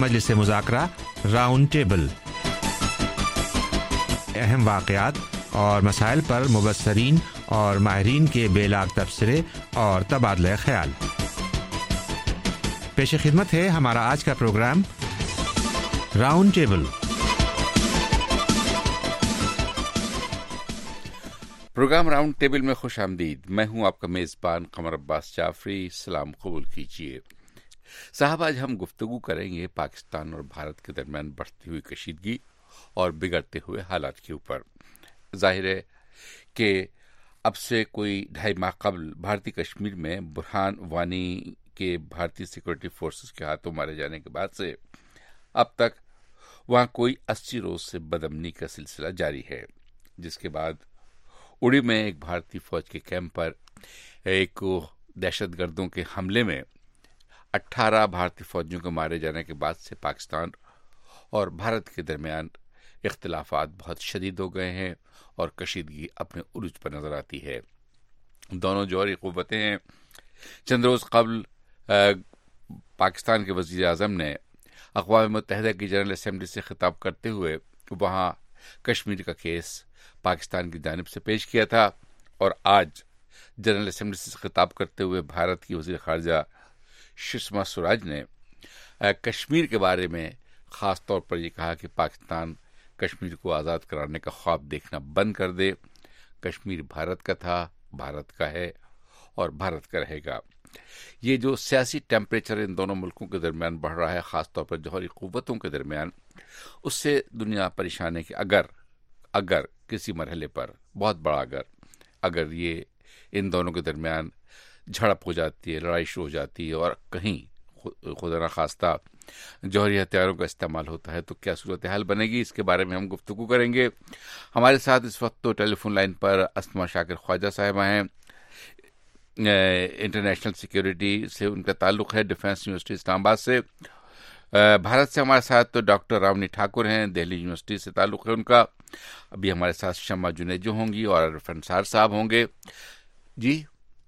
مجلس مذاکرہ round table, اہم واقعات اور مسائل پر مبصرین اور ماہرین کے بے لاگ تبصرے اور تبادلہ خیال۔ پیش خدمت ہے ہمارا آج کا programme round table. Programme round table میں خوش آمدید۔ میں ہوں آپ کا میزبان قمر عباس جعفری۔ سلام قبول کیجیے۔ صاحب، آج ہم گفتگو کریں گے پاکستان اور بھارت کے درمیان بڑھتی ہوئی کشیدگی اور بگڑتے ہوئے حالات کے اوپر۔ ظاہر ہے کہ اب سے کوئی 2.5 ماہ قبل بھارتی کشمیر میں برہان وانی کے بھارتی سیکورٹی فورسز کے ہاتھوں مارے جانے کے بعد سے اب تک وہاں کوئی 80 روز سے بدامنی کا سلسلہ جاری ہے، جس کے بعد اڑی میں ایک بھارتی فوج کے کیمپ پر ایک دہشت گردوں کے حملے میں 18 بھارتی فوجیوں کے مارے جانے کے بعد سے پاکستان اور بھارت کے درمیان اختلافات بہت شدید ہو گئے ہیں اور کشیدگی اپنے عروج پر نظر آتی ہے۔ دونوں جوہری قوتیں ہیں۔ چند روز قبل پاکستان کے وزیر اعظم نے اقوام متحدہ کی جنرل اسمبلی سے خطاب کرتے ہوئے وہاں کشمیر کا کیس پاکستان کی جانب سے پیش کیا تھا، اور آج جنرل اسمبلی سے خطاب کرتے ہوئے بھارت کی وزیر خارجہ سشما سوراج نے کشمیر کے بارے میں خاص طور پر یہ کہا کہ پاکستان کشمیر کو آزاد کرانے کا خواب دیکھنا بند کر دے۔ کشمیر بھارت کا تھا، بھارت کا ہے اور بھارت کا رہے گا۔ یہ جو سیاسی ٹیمپریچر ان دونوں ملکوں کے درمیان بڑھ رہا ہے، خاص طور پر جوہری قوتوں کے درمیان، اس سے دنیا پریشان ہے کہ اگر کسی مرحلے پر بہت بڑا اگر یہ ان دونوں کے درمیان جھڑپ ہو جاتی ہے، لڑائی شروع ہو جاتی ہے اور کہیں خدا نخواستہ جوہری ہتھیاروں کا استعمال ہوتا ہے تو کیا صورتحال بنے گی، اس کے بارے میں ہم گفتگو کریں گے۔ ہمارے ساتھ اس وقت تو ٹیلی فون لائن پر اسما شاکر خواجہ صاحبہ ہیں۔ انٹرنیشنل سیکیورٹی سے ان کا تعلق ہے، ڈیفنس یونیورسٹی اسلام آباد سے۔ بھارت سے ہمارے ساتھ تو ڈاکٹر راونی ٹھاکر ہیں، دہلی یونیورسٹی سے تعلق ہے ان کا۔ ابھی ہمارے ساتھ شمع جنیجو ہوں گی اور عرف انصار صاحب ہوں گے۔ جی،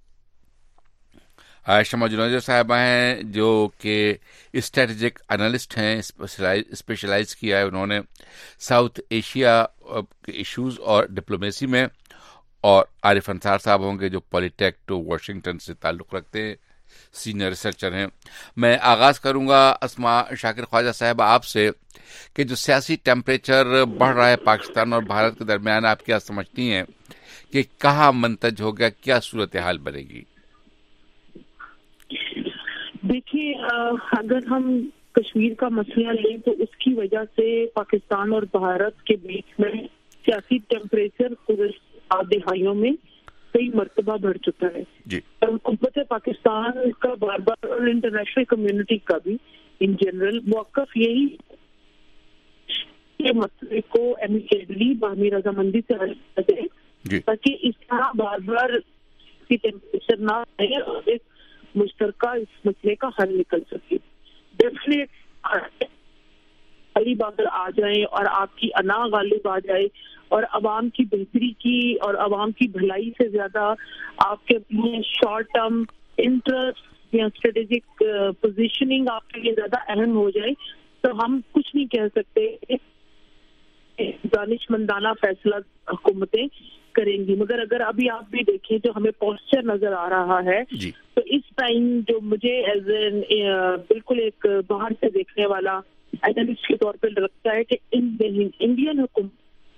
شمع جنیجو صاحبہ ہیں جو کہ اسٹریٹجک انالسٹ ہیں، اسپیشلائز کیا ہے انہوں نے ساؤتھ ایشیا کے ایشوز اور ڈپلومیسی میں، اور عارف انصار صاحب ہوں گے جو پولی ٹیک واشنگٹن سے تعلق رکھتے ہیں، سینئر ریسرچر ہیں۔ میں آغاز کروں گا اسما شاکر خواجہ صاحب آپ سے کہ جو سیاسی ٹیمپریچر بڑھ رہا ہے پاکستان اور بھارت کے درمیان، آپ کیا سمجھتی ہیں کہ کہاں منتج ہو گیا، کیا صورتحال بنے گی؟ دیکھیے، اگر ہم کشمیر کا مسئلہ لیں تو اس کی وجہ سے پاکستان اور بھارت کے بیچ میں سیاسی ٹیمپریچر گزشتہ دہائیوں میں کئی مرتبہ بڑھ چکا ہے۔ حکومت پاکستان کا بار بار اور انٹرنیشنل کمیونٹی کا بھی ان جنرل موقف یہی کہ مسئلے کو ایمیکیبلی باہمی رضامندی سے حل کیا جائے، تاکہ اس طرح بار بار ٹیمپریچر نہ آئے اور ایک مشترکہ اس مسئلے کا حل نکل سکے۔ ڈیفینیٹ غالب اگر آ جائیں اور آپ کی انا غالب آ جائے اور عوام کی بہتری کی اور عوام کی بھلائی سے زیادہ آپ کے شارٹ ٹرم انٹرسٹ یا اسٹریٹجک پوزیشننگ آپ کے لیے زیادہ اہم ہو جائے تو ہم کچھ نہیں کہہ سکتے، دانش مندانہ فیصلہ حکومتیں کریں گی۔ مگر اگر ابھی آپ بھی دیکھیں جو ہمیں پوسچر نظر آ رہا ہے تو اس ٹائم جو مجھے ایز بالکل ایک باہر سے دیکھنے والا اینالسٹ کے طور پہ لگتا ہے کہ انڈین حکومت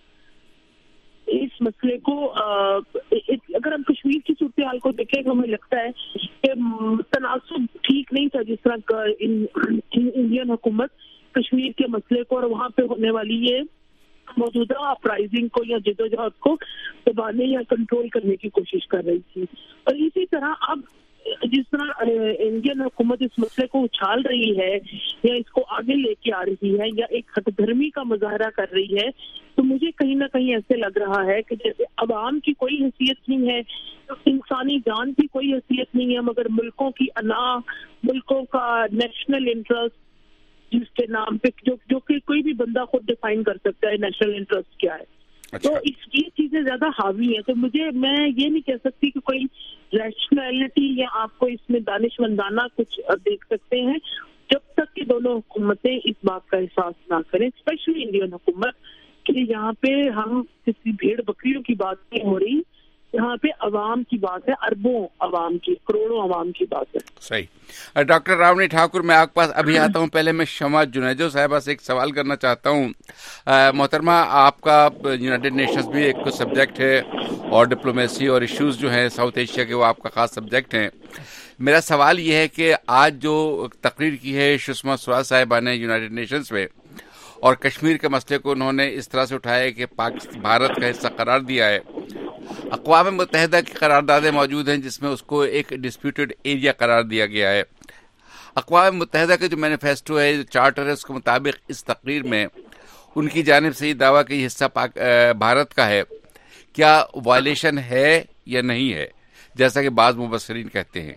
اس مسئلے کو، اگر ہم کشمیر کی صورتحال کو دیکھیں تو ہمیں لگتا ہے کہ تناسب ٹھیک نہیں تھا جس طرح انڈین حکومت کشمیر کے مسئلے کو اور وہاں پہ ہونے والی یہ موجودہ اپرائزنگ کو یا جدوجہد کو دبانے یا کنٹرول کرنے کی کوشش کر رہی تھی۔ اور اسی طرح اب جس طرح انڈین حکومت اس مسئلے کو اچھال رہی ہے یا اس کو آگے لے کے آ رہی ہے یا ایک ہٹ دھرمی کا مظاہرہ کر رہی ہے، تو مجھے کہیں نہ کہیں ایسے لگ رہا ہے کہ جیسے عوام کی کوئی حیثیت نہیں ہے، انسانی جان کی کوئی حیثیت نہیں ہے، مگر ملکوں کی انا، ملکوں کا نیشنل انٹرسٹ جس کے نام پہ جو کہ کوئی بھی بندہ خود ڈیفائن کر سکتا ہے نیشنل انٹرسٹ کیا ہے، تو یہ چیزیں زیادہ حاوی ہیں۔ تو میں یہ نہیں کہہ سکتی کہ کوئی ریشنلٹی یا آپ کو اس میں دانشمندانہ کچھ دیکھ سکتے ہیں، जब तक कि दोनों हुकूमतें इस बात का एहसास ना करें, स्पेशली इंडियन हुकूमत, कि यहाँ पे हम किसी भेड़ बकरियों की बात नहीं हो रही, यहाँ पे अवाम की बात है, अरबों अवाम की, करोड़ों अवाम की बात है। सही। डॉक्टर रावनी ठाकुर, मैं आपके पास अभी आता हूँ। पहले मैं शमा जुनैदो साहिबा से एक सवाल करना चाहता हूँ। मोहतरमा, आपका यूनाइटेड नेशंस भी एक सब्जेक्ट है और डिप्लोमेसी और इश्यूज जो हैं साउथ एशिया के, वो आपका खास सब्जेक्ट हैं। मेरा सवाल ये है कि आज जो तकरीर की है सुषमा स्वराज साहिबा ने यूनाइटेड नेशंस में, और कश्मीर के मसले को उन्होंने इस तरह से उठाया कि भारत का हिस्सा करार दिया है। अक़वाम मुत्तहिदा की करारदादें मौजूद हैं जिसमें उसको एक डिस्प्यूटेड एरिया करार दिया गया है। अक़वाम मुत्तहिदा का जो मैनिफेस्टो है, जो चार्टर है, उसके मुताबिक इस तकरीर में उनकी जानिब से ये दावा कि हिस्सा भारत का है, क्या वायलेशन है या नहीं है, जैसा कि बाज़ मुबस्सिरीन कहते हैं?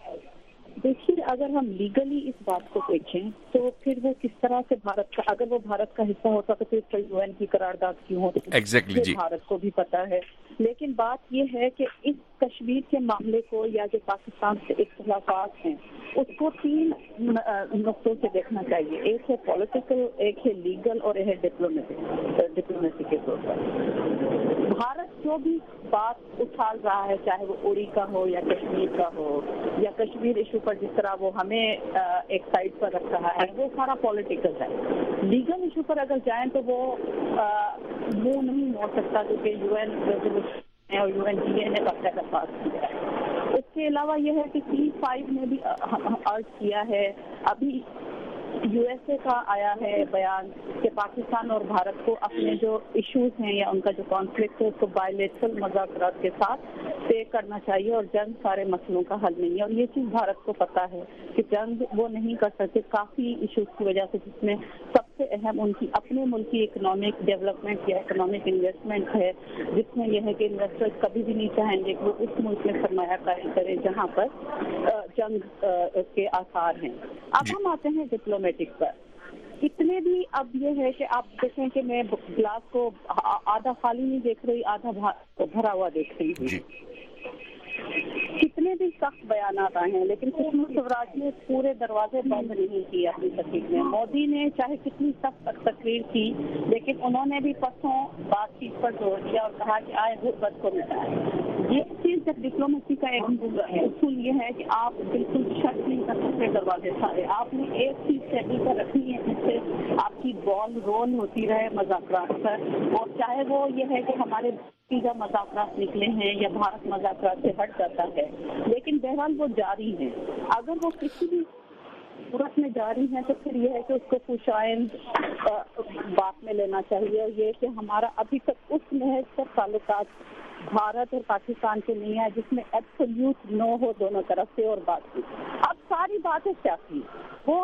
देखिए, अगर हम लीगली इस बात को देखें तो फिर वो किस तरह से भारत का, अगर वो भारत का हिस्सा होता तो फिर यूएन की करारदाद क्यों होती? एग्जैक्टली जी, भारत को भी पता है। लेकिन बात ये है कि इस कश्मीर के मामले को, या जो पाकिस्तान से इख्तिलाफात हैं, उसको 3 नुक्तों से देखना चाहिए। एक है पॉलिटिकल, एक है लीगल और एक है डिप्लोमेसी के तौर पर। भारत जो भी बात उछाल रहा है, चाहे वो उड़ी का हो या कश्मीर का हो, या कश्मीर इशू पर जिस तरह वो हमें एक साइड पर रख रहा है, वो सारा पॉलिटिकल है। लीगल इशू पर अगर जाएं तो वो मुंह नहीं मोड़ सकता, क्योंकि यूएन रेजोल्यूशन और यूएनजीए ने बाकायदा पास किया है। उसके अलावा यह है कि C5 ने भी अर्ज किया है, अभी यूएसए का आया है बयान कि पाकिस्तान और भारत को अपने जो इश्यूज हैं या उनका जो कॉन्फ्लिक्ट है उसको बायलैटरल मुज़ाकरात के साथ तय करना चाहिए, और जंग सारे मसलों का हल नहीं है। और ये चीज़ भारत को पता है कि जंग वो नहीं कर सकते काफ़ी इश्यूज की वजह से, जिसमें सबसे अहम उनकी अपने मुल्क की इकोनॉमिक डेवलपमेंट या इकोनॉमिक इन्वेस्टमेंट है, जिसमें यह है कि इन्वेस्टर्स कभी भी नहीं चाहेंगे कि वो उस मुल्क में सरमायाकारी करें जहाँ पर जंग के आसार हैं। अब हम आते हैं डिप्लोमेटिक पर। इतने भी अब ये है कि आप देखें कि मैं ग्लास को आधा खाली नहीं देख रही, आधा भरा हुआ देख रही हूँ। कितने भी सख्त बयानात आए हैं, लेकिन सुषमा स्वराज ने पूरे दरवाजे बंद नहीं किए अपनी तकरीर में। मोदी ने चाहे कितनी सख्त तकरीर की, लेकिन उन्होंने भी परसों बातचीत पर जोर दिया और कहा कि आए गुर्बत को मिटाएं। ये चीज जब डिप्लोमेसी का एक उसूल ये है कि आप बिल्कुल शक नहीं कर सकते दरवाजे सारे। आपने एक चीज टेबल पर रखनी है जिससे आपकी बॉल रोल होती रहे मज़ाकरात पर, और चाहे वो ये है कि हमारे सीधा मज़ाकरात निकले हैं या भारत मज़ाकरात से हट जाता है, लेकिन बहरहाल वो जारी है। अगर वो किसी भी सूरत में जारी है तो फिर यह है कि उसको खुशाइंद बात में लेना चाहिए, और ये कि हमारा अभी तक उस महज पर ताल्लुकात भारत और पाकिस्तान के नहीं है जिसमें एब्सोल्यूट नो हो दोनों तरफ से और बात की। अब सारी बातें क्या थी, वो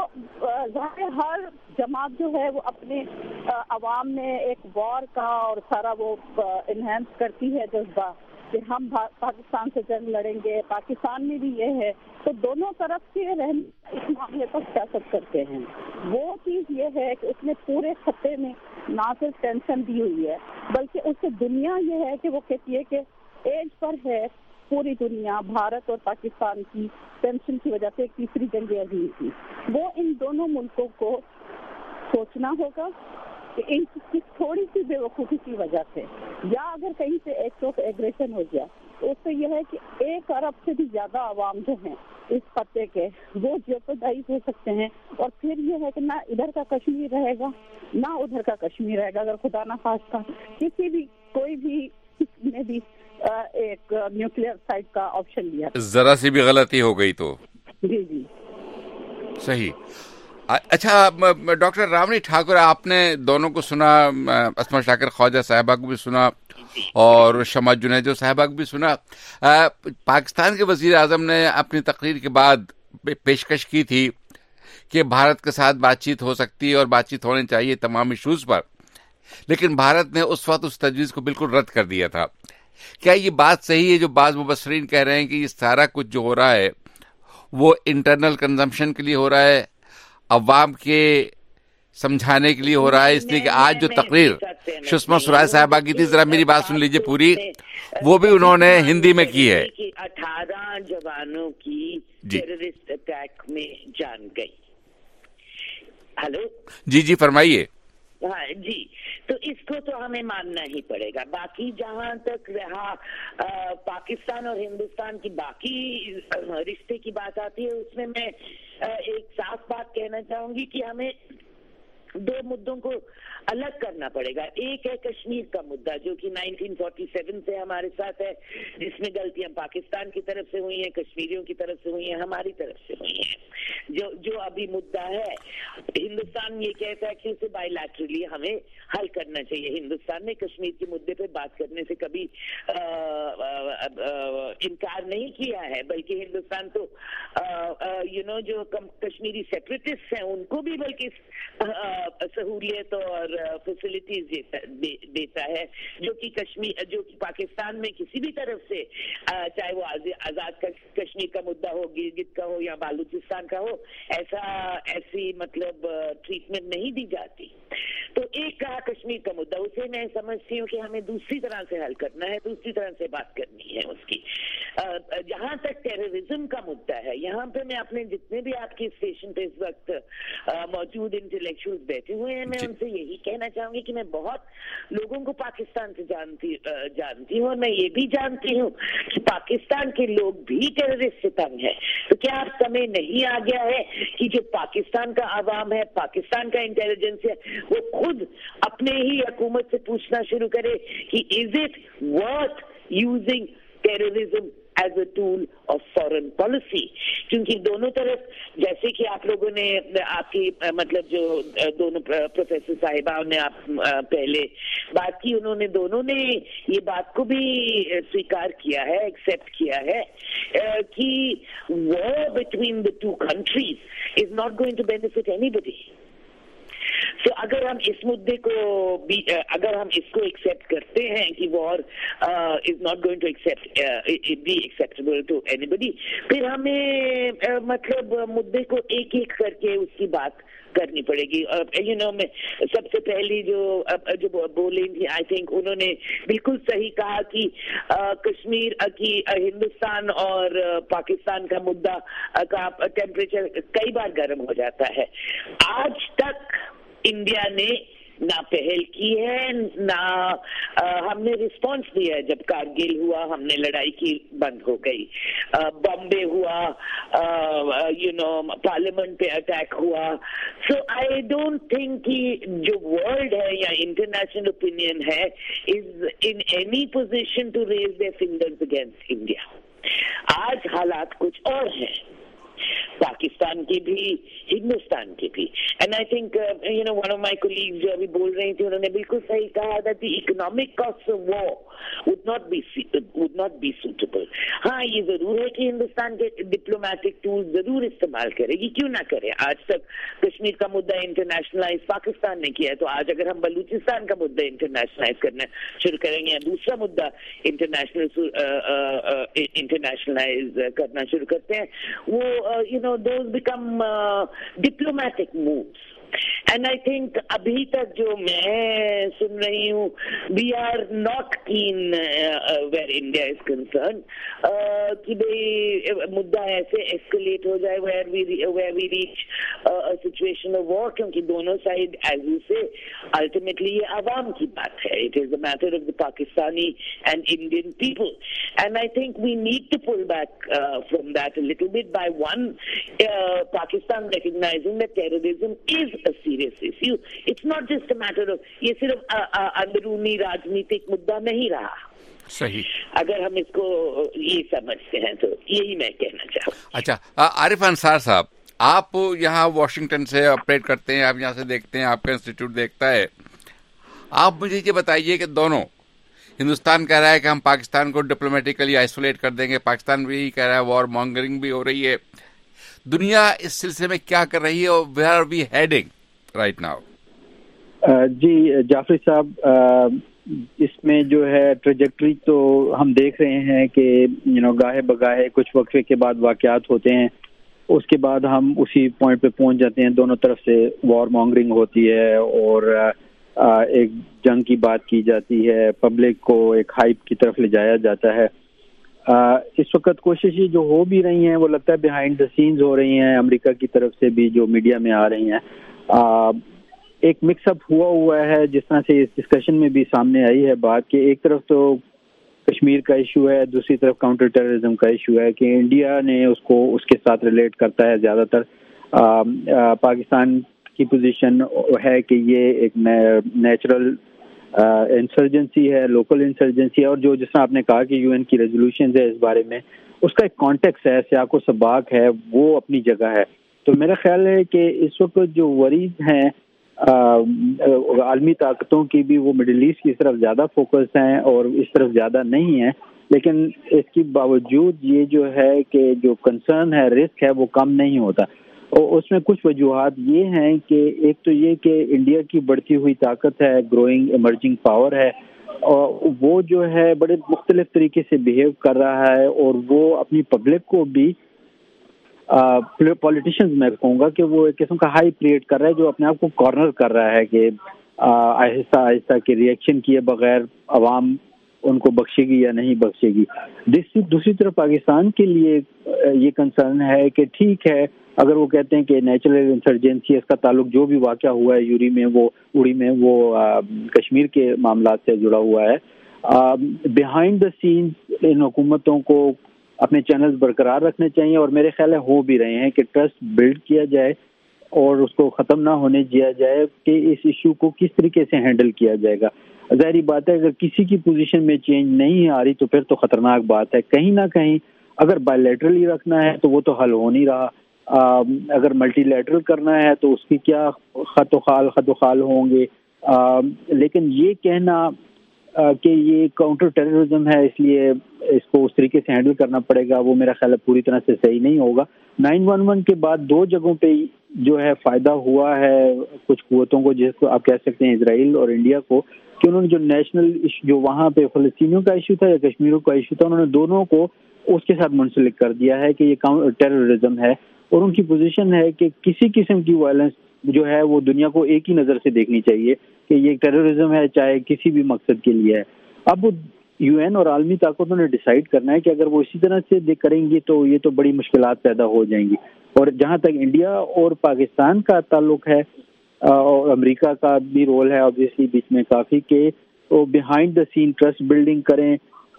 हर जमात जो है वो अपने अवाम में एक वॉर का और सारा वो इन्हेंस करती है जज्बा कि हम पाकिस्तान से जंग लड़ेंगे। पाकिस्तान में भी ये है, तो दोनों तरफ के रहने इस मामले पर सियासत करते हैं। वो चीज़ ये है कि उसने पूरे खत्ते में ना सिर्फ टेंशन दी हुई है, बल्कि उससे दुनिया ये है कि वो कहती है कि एज पर है पूरी दुनिया भारत और पाकिस्तान की टेंशन की वजह से एक तीसरी जंग अजीम थी। वो इन दोनों मुल्कों को सोचना होगा कि इनकी थोड़ी सी बेवकूफ़ी की वजह से, या अगर कहीं से एक्ट ऑफ एग्रेशन हो गया तो उससे यह है कि 1 अरब से भी ज़्यादा आवाम जो हैं इस खत्ते के, वो जेपरडाइज हो सकते हैं। और फिर यह है कि ना इधर का कश्मीर रहेगा ना उधर का कश्मीर रहेगा, अगर खुदा ना खास्ता किसी भी कोई भी ने भी एक न्यूक्लियर साइट का ऑप्शन लिया, जरा सी भी गलती हो गई तो। जी सही। अच्छा डॉक्टर रावनी ठाकुर, आपने दोनों को सुना, अस्मा शाकिर ख्वाजा साहिबा को भी सुना और शमा जुनैदो साहिबा को भी सुना। पाकिस्तान के वजीर आजम ने अपनी तकरीर के बाद पेशकश की थी कि भारत के साथ बातचीत हो सकती है और बातचीत होनी चाहिए तमाम इशूज पर, लेकिन भारत ने उस वक्त उस तजवीज़ को बिल्कुल रद्द कर दिया था। क्या ये बात सही है जो बाज़ मुबस्सिरीन कह रहे हैं कि ये सारा कुछ जो हो रहा है वो इंटरनल कंजम्पशन के लिए हो रहा है, अवाम के समझाने के लिए हो रहा है? इसलिए कि आज जो तकरीर सुषमा स्वराज साहिबा की थी, जरा मेरी बात सुन लीजिए पूरी, वो भी उन्होंने हिंदी में की है। 18 जवानों की टेररिस्ट अटैक में जान गई। हेलो जी जी फरमाइए। हाँ जी, तो इसको तो हमें मानना ही पड़ेगा। बाकी जहाँ तक रहा पाकिस्तान और हिंदुस्तान की बाकी रिश्ते की बात आती है, उसमें मैं एक साफ बात कहना चाहूंगी कि हमें दो मुद्दों को अलग करना पड़ेगा। एक है कश्मीर का मुद्दा जो कि 1947 से हमारे साथ है, जिसमें गलतियां पाकिस्तान की तरफ से हुई हैं, कश्मीरियों की तरफ से हुई हैं, हमारी तरफ से हुई हैं। जो अभी मुद्दा है, हिंदुस्तान ये कहता है कि उसे बायलैटरली हमें हल करना चाहिए। हिंदुस्तान ने कश्मीर के मुद्दे पे बात करने से कभी इनकार नहीं किया है, बल्कि हिंदुस्तान तो जो कश्मीरी सेपरेटिस्ट हैं उनको भी बल्कि सहूलियत और फैसिलिटीज देता है, जो कि पाकिस्तान में किसी भी तरफ से चाहे वो आजाद कश्मीर का मुद्दा हो, गिलगित का हो या बालूचिस्तान का हो, ऐसी मतलब ट्रीटमेंट नहीं दी जाती। तो एक कहा कश्मीर का मुद्दा, उसे मैं समझती हूँ कि हमें दूसरी तरह से हल करना है, दूसरी तरह से बात करनी है उसकी। जहां तक टेररिज्म का मुद्दा है, यहाँ पे मैं अपने जितने भी आपके स्टेशन पे इस वक्त मौजूद इंटेलेक्चुअल्स बैठे हुए हैं, मैं उनसे यही कहना चाहूंगी कि मैं बहुत लोगों को पाकिस्तान से जानती हूँ और मैं ये भी जानती हूँ कि पाकिस्तान के लोग भी टेररिस्ट से तंग है। तो क्या अब समय नहीं आ गया है कि जो पाकिस्तान का आवाम है, पाकिस्तान का इंटेलिजेंस है, वो खुद अपने ही हुकूमत से पूछना शुरू करे कि is it worth using terrorism as a tool of foreign policy? क्योंकि दोनों तरफ, जैसे कि आप लोगों ने आपकी मतलब जो दोनों प्रोफेसर साहिबाओं ने आप पहले बात की, उन्होंने दोनों ने ये बात को भी स्वीकार किया है, एक्सेप्ट किया है कि war between the two countries is not going to benefit anybody. तो अगर हम इस मुद्दे को भी अगर हम इसको एक्सेप्ट करते हैं कि war is not going to be acceptable to anybody, फिर हमें मतलब मुद्दे को एक एक करके उसकी बात करनी पड़ेगी। मैं सबसे पहली जो बोली थी, आई थिंक उन्होंने बिल्कुल सही कहा कि कश्मीर की हिंदुस्तान और पाकिस्तान का मुद्दा का टेम्परेचर कई बार गर्म हो जाता है। आज तक इंडिया ने ना पहल की है, ना हमने रिस्पांस दिया है। जब कारगिल हुआ, हमने लड़ाई की, बंद हो गई। बॉम्बे हुआ, पार्लियामेंट पे अटैक हुआ। सो आई डोंट थिंक कि जो वर्ल्ड है या इंटरनेशनल ओपिनियन है is in any position to raise their fingers against India. आज हालात कुछ और हैं, पाकिस्तान की भी, हिंदुस्तान की भी। And I think one of my colleagues जो अभी बोल रही थी, उन्होंने बिल्कुल सही कहा that the economic cost of war would not be suitable. हाँ, ये जरूर है कि हिंदुस्तान के डिप्लोमेटिक टूल जरूर इस्तेमाल करेगी, क्यों ना करे। आज तक कश्मीर का मुद्दा इंटरनेशनलाइज पाकिस्तान ने किया है, तो आज अगर हम बलूचिस्तान का मुद्दा इंटरनेशनलाइज करना शुरू करेंगे या दूसरा मुद्दा इंटरनेशनलाइज करना शुरू करते हैं, वो those become diplomatic moves. And I think अभी तक जो मैं सुन रही हूँ, we are not keen where India is concerned कि भाई मुद्दा ऐसे escalate हो जाए where we reach a situation of war, क्योंकि दोनों side as you say ultimately ये आवाम की बात है. It is a matter of the Pakistani and Indian people, and I think we need to pull back from that a little bit by Pakistan recognizing that terrorism is a serious issue. It's not just a matter of, ये सिर्फ अंदरूनी राजनीतिक मुद्दा नहीं रहा. सही. अगर हम इसको ये समझते हैं तो यही मैं कहना चाहूँ. अच्छा, आरिफ अंसार साहब, आप यहाँ वॉशिंगटन से ऑपरेट करते हैं, आप यहाँ से देखते हैं, आपका इंस्टीट्यूट देखता है. आप मुझे ये बताइए कि दोनों, हिंदुस्तान कह रहा है कि हम पाकिस्तान को डिप्लोमेटिकली आइसोलेट कर देंगे, पाकिस्तान भी कह रहा है, वॉर मॉन्गरिंग भी हो रही है. दुनिया इस सिलसिले में क्या कर रही है और where are we heading right now? जी जाफरी साहब, इसमें जो है ट्रेजेक्ट्री तो हम देख रहे हैं कि गाहे बगाहे कुछ वक्फे के बाद वाकयात होते हैं, उसके बाद हम उसी पॉइंट पे पहुंच जाते हैं. दोनों तरफ से वॉर मॉन्गरिंग होती है और एक जंग की बात की जाती है, पब्लिक को एक हाइप की तरफ ले जाया जाता है. इस वक्त कोशिशें जो हो भी रही हैं वो लगता है बिहाइंड द सीन्स हो रही हैं, अमेरिका की तरफ से भी जो मीडिया में आ रही हैं. ایک مکس اپ ہوا ہے جس طرح سے اس ڈسکشن میں بھی سامنے آئی ہے بات کہ ایک طرف تو کشمیر کا ایشو ہے, دوسری طرف کاؤنٹر ٹیررزم کا ایشو ہے کہ انڈیا نے اس کو اس کے ساتھ ریلیٹ کرتا ہے زیادہ تر. پاکستان کی پوزیشن ہے کہ یہ ایک نیچرل انسرجنسی ہے, لوکل انسرجنسی ہے, اور جو جس طرح آپ نے کہا کہ یو این کی ریزولوشنز ہے اس بارے میں, اس کا ایک کانٹیکس ہے, سیاق و سباق ہے, وہ اپنی جگہ ہے. تو میرا خیال ہے کہ اس وقت جو وریز ہیں عالمی طاقتوں کی بھی, وہ مڈل ایسٹ کی طرف زیادہ فوکس ہیں اور اس طرف زیادہ نہیں ہیں, لیکن اس کے باوجود یہ جو ہے کہ جو کنسرن ہے, رسک ہے, وہ کم نہیں ہوتا. اور اس میں کچھ وجوہات یہ ہیں کہ ایک تو یہ کہ انڈیا کی بڑھتی ہوئی طاقت ہے, گروئنگ ایمرجنگ پاور ہے, اور وہ جو ہے بڑے مختلف طریقے سے بیہیو کر رہا ہے, اور وہ اپنی پبلک کو بھی پولیٹیشنز میں کہوں گا کہ وہ ایک قسم کا ہائی کریٹ کر رہا ہے جو اپنے آپ کو کارنر کر رہا ہے کہ آہستہ آہستہ کے ریئیکشن کیے بغیر عوام ان کو بخشے گی یا نہیں بخشے گی. دوسری طرف پاکستان کے لیے یہ کنسرن ہے کہ ٹھیک ہے اگر وہ کہتے ہیں کہ نیچرل انسرجنسی, اس کا تعلق جو بھی واقعہ ہوا ہے اڑی میں وہ کشمیر کے معاملات سے جڑا ہوا ہے, بیہائنڈ دا سینز ان حکومتوں کو اپنے چینلز برقرار رکھنے چاہیے, اور میرے خیال ہے ہو بھی رہے ہیں کہ ٹرسٹ بلڈ کیا جائے اور اس کو ختم نہ ہونے دیا جائے کہ اس ایشو کو کس طریقے سے ہینڈل کیا جائے گا. ظاہری بات ہے اگر کسی کی پوزیشن میں چینج نہیں آ رہی تو پھر تو خطرناک بات ہے. کہیں نہ کہیں اگر بائی لیٹرلی رکھنا ہے تو وہ تو حل ہو نہیں رہا, اگر ملٹی لیٹرل کرنا ہے تو اس کی کیا خط و خال ہوں گے. لیکن یہ کہنا کہ یہ کاؤنٹر ٹیررزم ہے اس لیے اس کو اس طریقے سے ہینڈل کرنا پڑے گا, وہ میرا خیال ہے پوری طرح سے صحیح نہیں ہوگا. 911 کے بعد دو جگہوں پہ جو ہے فائدہ ہوا ہے کچھ قوتوں کو, جس کو آپ کہہ سکتے ہیں اسرائیل اور انڈیا کو, کہ انہوں نے جو نیشنل جو وہاں پہ فلسطینیوں کا ایشو تھا یا کشمیریوں کا ایشو تھا, انہوں نے دونوں کو اس کے ساتھ منسلک کر دیا ہے کہ یہ ٹیررزم ہے, اور ان کی پوزیشن ہے کہ کسی قسم کی وائلنس جو ہے وہ دنیا کو ایک ہی نظر سے دیکھنی چاہیے کہ یہ ٹیررزم ہے چاہے کسی بھی مقصد کے لیے ہے. اب وہ یو این اور عالمی طاقتوں نے ڈیسائیڈ کرنا ہے کہ اگر وہ اسی طرح سے کریں گی تو یہ تو بڑی مشکلات پیدا ہو جائیں گی. اور جہاں تک انڈیا اور پاکستان کا تعلق ہے اور امریکہ کا بھی رول ہے obviously بیچ میں کافی, کہ وہ behind the scene trust building کریں.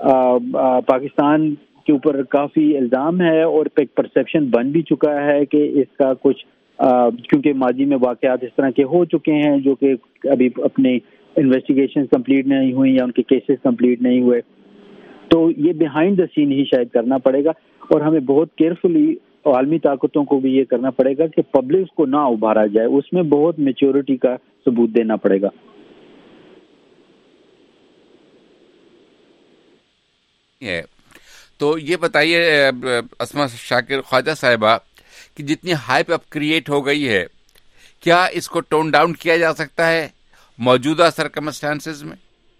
پاکستان کے اوپر کافی الزام ہے اور ایک پرسیپشن بن بھی چکا ہے کہ اس کا کچھ کیونکہ ماضی میں واقعات اس طرح کے ہو چکے ہیں جو کہ ابھی اپنے انویسٹیگیشن کمپلیٹ نہیں ہوئی یا ان کے کیسز کمپلیٹ نہیں ہوئے, تو یہ بیہائنڈ دا سین ہی شاید کرنا پڑے گا. اور ہمیں بہت کیئرفلی عالمی طاقتوں کو بھی یہ کرنا پڑے گا کہ پبلک کو نہ ابھارا جائے, اس میں بہت میچورٹی کا ثبوت دینا پڑے گا. تو یہ بتائیے اسما شاکر خواجہ صاحبہ کہ جتنی ہائپ اب کریٹ ہو گئی ہے, کیا اس کو ٹون ڈاؤن کیا جا سکتا ہے موجودہ سرکمسٹانسز میں؟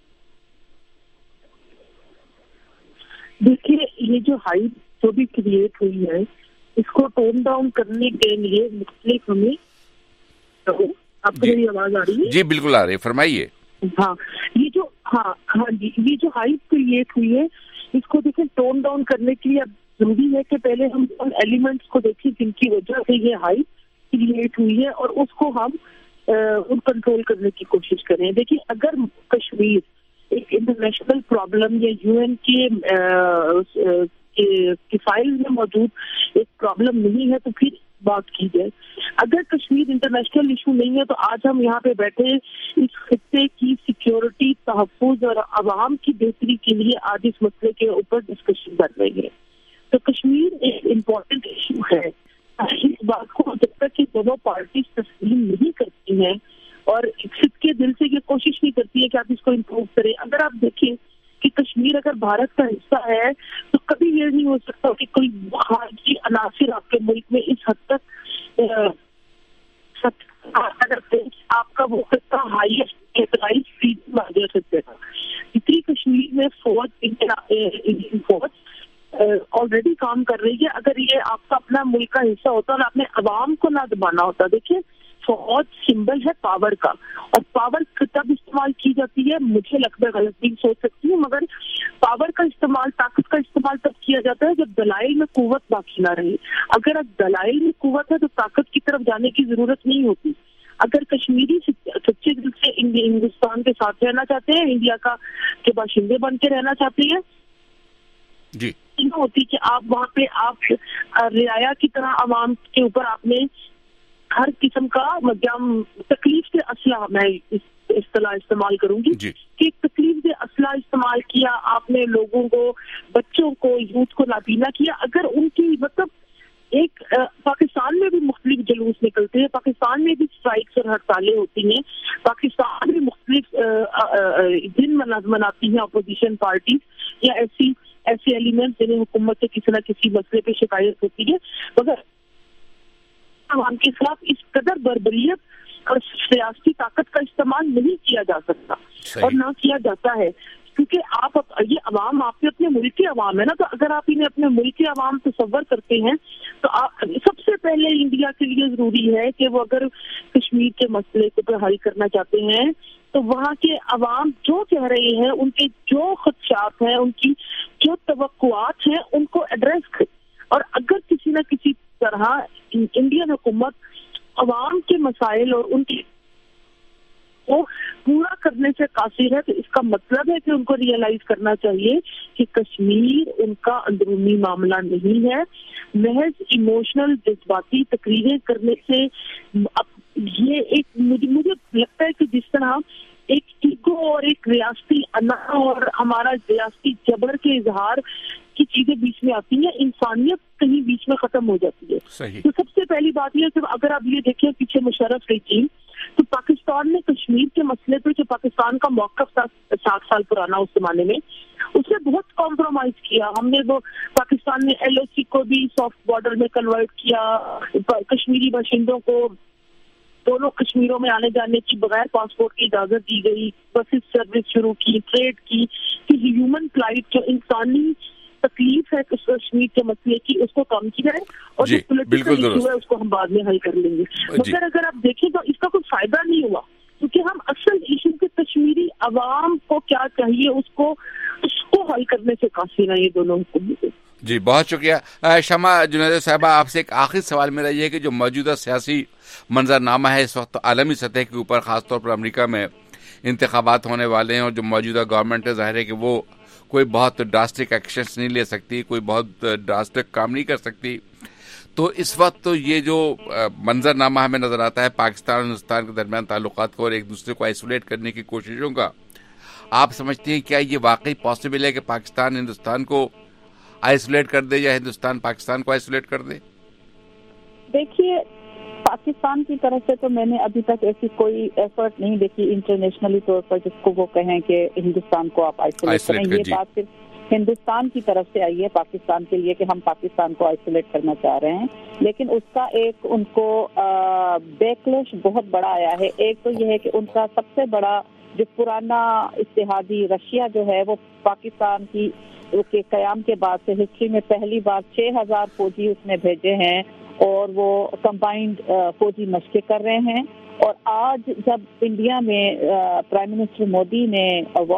دیکھیے یہ جو ہائپ جو بھی کریٹ ہوئی ہے اس کو ٹون ڈاؤن کرنے کے لیے مختلف ہمیں, آپ کو میری آواز آ رہی ہے؟ جی بالکل آ رہی ہے, فرمائیے. ہاں یہ جو یہ جو ہائپ کریٹ ہوئی ہے اس کو دیکھیں ٹون ڈاؤن کرنے کے لیے اب ضروری ہے کہ پہلے ہم ان ایلیمنٹس کو دیکھیں جن کی وجہ سے یہ ہائپ کریٹ ہوئی ہے اور اس کو ہم ان کنٹرول کرنے کی کوشش کریں. دیکھیے اگر کشمیر ایک انٹرنیشنل پرابلم یا یو این کے فائل میں موجود ایک پرابلم نہیں ہے تو پھر بات کی جائے. اگر کشمیر انٹرنیشنل ایشو نہیں ہے تو آج ہم یہاں پہ بیٹھے اس خطے کی سیکیورٹی, تحفظ اور عوام کی بہتری کے لیے آج اس مسئلے کے اوپر ڈسکشن کر رہے ہیں. تو کشمیر ایک امپورٹنٹ ایشو ہے. اس بات کو جب تک کہ دونوں پارٹیز تسلیم نہیں کرتی ہیں اور خود کے دل سے یہ کوشش نہیں کرتی ہے کہ آپ اس کو امپروو کریں. اگر آپ دیکھیں کہ کشمیر اگر بھارت کا حصہ ہے تو کبھی یہ نہیں ہو سکتا کہ کوئی خارجی عناصر آپ کے ملک میں اس حد تک اگر آپ کا وہ خطہ ہائیسٹ ایتھرائز فریڈم آ جا سکتے تھا. اتنی کشمیر میں فوج انڈین فوج آلریڈی کام کر رہی ہے. اگر یہ آپ کا اپنا ملک کا حصہ ہوتا اور آپ نے عوام کو نہ دبانا ہوتا. دیکھیے فوج سمبل ہے پاور کا, اور پاور تب استعمال کی جاتی ہے, مجھے لگتا ہے غلط بھی سوچ سکتی ہوں, مگر پاور کا استعمال, طاقت کا استعمال تب کیا جاتا ہے جب دلائل میں قوت باقی نہ رہے. اگر اب دلائل میں قوت ہے تو طاقت کی طرف جانے کی ضرورت نہیں ہوتی. अगर कश्मीरी सच्चे दिल से हिंदुस्तान के साथ रहना चाहते हैं, इंडिया के बाशिंदे बन के रहना चाहते हैं जी, होती कि आप वहाँ पे आप रियाया की तरह आवाम के ऊपर आपने हर किस्म का मध्यम तकलीफ से असला, मैं इस्तेलाह इस्तेमाल करूंगी कि तकलीफ से असला इस्तेमाल किया आपने, लोगों को, बच्चों को, यूथ को नाबीना किया। अगर उनकी मतलब एक पाकिस्तान में भी मुख्तलिफ जुलूस निकलते हैं, पाकिस्तान में भी स्ट्राइक्स और हड़तालें होती हैं, पाकिस्तान में मुख्तलिफ दिन मनाती हैं अपोजिशन पार्टी या ऐसे एलिमेंट जिन्हें हुकूमत से किसी न किसी मसले पे शिकायत होती है, मगर आवाम के खिलाफ इस कदर बर्बरियत और सियासी ताकत का इस्तेमाल नहीं किया जा सकता और ना किया जाता है, क्योंकि आप ये अवाम आपके अपने मुल्क के अवाम है ना। तो अगर आप इन्हें अपने मुल्क के अवाम तसव्वुर करते हैं तो आप सबसे पहले इंडिया के लिए जरूरी है कि वो अगर कश्मीर के मसले को हल करना चाहते हैं तो वहाँ के अवाम जो कह रहे हैं, उनके जो खदशात हैं, उनकी जो तवक्कुआत हैं, उनको एड्रेस करें। और अगर किसी न किसी तरह इंडियन हुकूमत अवाम के मसाइल और उनकी को पूरा करने से कासिर है, तो इसका मतलब है कि उनको रियलाइज करना चाहिए कि कश्मीर उनका अंदरूनी मामला नहीं है। महज इमोशनल जज्बाती तकरीरें करने से ये एक मुझे लगता है कि जिस तरह एक ईगो और एक रियासती अना और हमारा रियासती जबर के इजहार की चीजें बीच में आती हैं, इंसानियत कहीं बीच में खत्म हो जाती है। तो सबसे पहली बात यह है कि अगर आप ये देखें पीछे मुशर्रफ रही थी तो पाकिस्तान ने कश्मीर के मसले पे जो पाकिस्तान का मौक़िफ़ था 60 साल पुराना उस जमाने में, उससे बहुत कॉम्प्रोमाइज किया हमने। वो पाकिस्तान ने LOC को भी सॉफ्ट बॉर्डर में कन्वर्ट किया, कश्मीरी बाशिंदों को दोनों कश्मीरों में आने जाने की बगैर पासपोर्ट की इजाजत दी गई, बसेस सर्विस शुरू की, ट्रेड की, कि ह्यूमन फ्लाइट जो इंसानी तकलीफ है कश्मीर के मसले की उसको कम किया है और जो पॉलिटिकल इशू है उसको हम बाद में हल कर लेंगे। मगर अगर आप देखें तो इसका कोई फायदा नहीं हुआ, क्योंकि हम असल इशू के कश्मीरी अवाम को क्या चाहिए उसको हल करने से काफी ना ये दोनों हुकूमतें। जी बहुत शुक्रिया शमा जुनैद साहबा। आपसे एक आखिरी सवाल मेरा ये है कि जो मौजूदा सियासी मंजरनामा है इस वक्त आलमी सतह के ऊपर, खासतौर पर अमेरिका में इंतखाबात होने वाले हैं और जो मौजूदा गवर्नमेंट है जाहिर है कि वो कोई बहुत ड्रास्टिक एक्शंस नहीं ले सकती, कोई बहुत ड्रास्टिक काम नहीं कर सकती। तो इस वक्त तो ये जो मंजरनामा हमें नजर आता है पाकिस्तान और हिंदुस्तान के दरमियान ताल्लुकात को और एक दूसरे को आइसोलेट करने की कोशिशों का, आप समझते हैं क्या ये वाकई पॉसिबल है कि पाकिस्तान हिंदुस्तान को आइसोलेट कर दे या हिंदुस्तान पाकिस्तान को आइसोलेट कर दे? देखिए, पाकिस्तान की तरफ से तो मैंने अभी तक ऐसी कोई एफर्ट नहीं देखी इंटरनेशनली तौर पर जिसको वो कहें कि हिंदुस्तान को आप आइसोलेट करें। ये बात सिर्फ हिंदुस्तान की तरफ से आई है पाकिस्तान के लिए कि हम पाकिस्तान को आइसोलेट करना चाह रहे हैं, लेकिन उसका एक उनको बैकलैश बहुत बड़ा आया है। एक तो यह है कि उनका सबसे बड़ा जो पुराना इत्तेहादी रशिया जो है वो पाकिस्तान के कयाम के बाद से हिस्ट्री में पहली बार 6000 फौजी उसने भेजे हैं और वो कंबाइंड फौजी मशक़ें कर रहे हैं। और आज जब इंडिया में प्राइम मिनिस्टर मोदी ने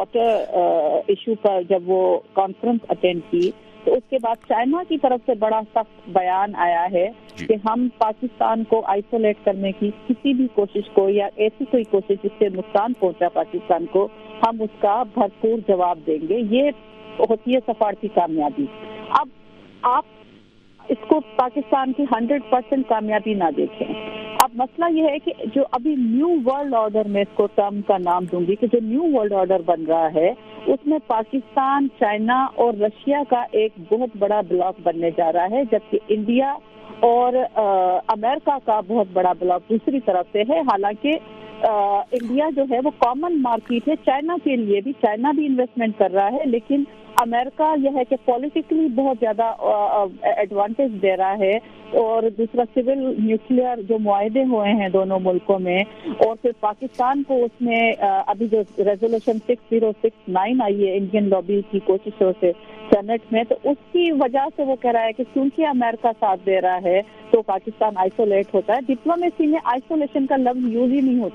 वाटर इशू पर जब वो कॉन्फ्रेंस अटेंड की तो उसके बाद चाइना की तरफ से बड़ा सख्त बयान आया है कि हम पाकिस्तान को आइसोलेट करने की किसी भी कोशिश को या ऐसी कोई कोशिश जिससे नुकसान पहुंचा पाकिस्तान को, हम उसका भरपूर जवाब देंगे। ये होती है सफारती कामयाबी। अब आप इसको पाकिस्तान की 100% कामयाबी ना देखें। अब मसला यह है कि जो अभी न्यू वर्ल्ड ऑर्डर में इसको टर्म का नाम दूंगी कि जो न्यू वर्ल्ड ऑर्डर बन रहा है उसमें पाकिस्तान, चाइना और रशिया का एक बहुत बड़ा ब्लॉक बनने जा रहा है, जबकि इंडिया और अमेरिका का बहुत बड़ा ब्लॉक दूसरी तरफ से है। हालांकि इंडिया जो है वो कॉमन मार्केट है चाइना के लिए भी, चाइना भी इन्वेस्टमेंट कर रहा है, लेकिन अमेरिका यह है कि पॉलिटिकली बहुत ज्यादा एडवांटेज दे रहा है। और दूसरा सिविल न्यूक्लियर जो मुआहदे हुए हैं दोनों मुल्कों में, और फिर पाकिस्तान को उसमें अभी जो रेजोल्यूशन 6069 आई है इंडियन लॉबी की कोशिशों से सेनेट में, तो उसकी वजह से वो कह रहा है कि क्योंकि अमेरिका साथ दे रहा है तो पाकिस्तान आइसोलेट होता है। डिप्लोमेसी में आइसोलेशन का लफ्ज यूज ही नहीं होता,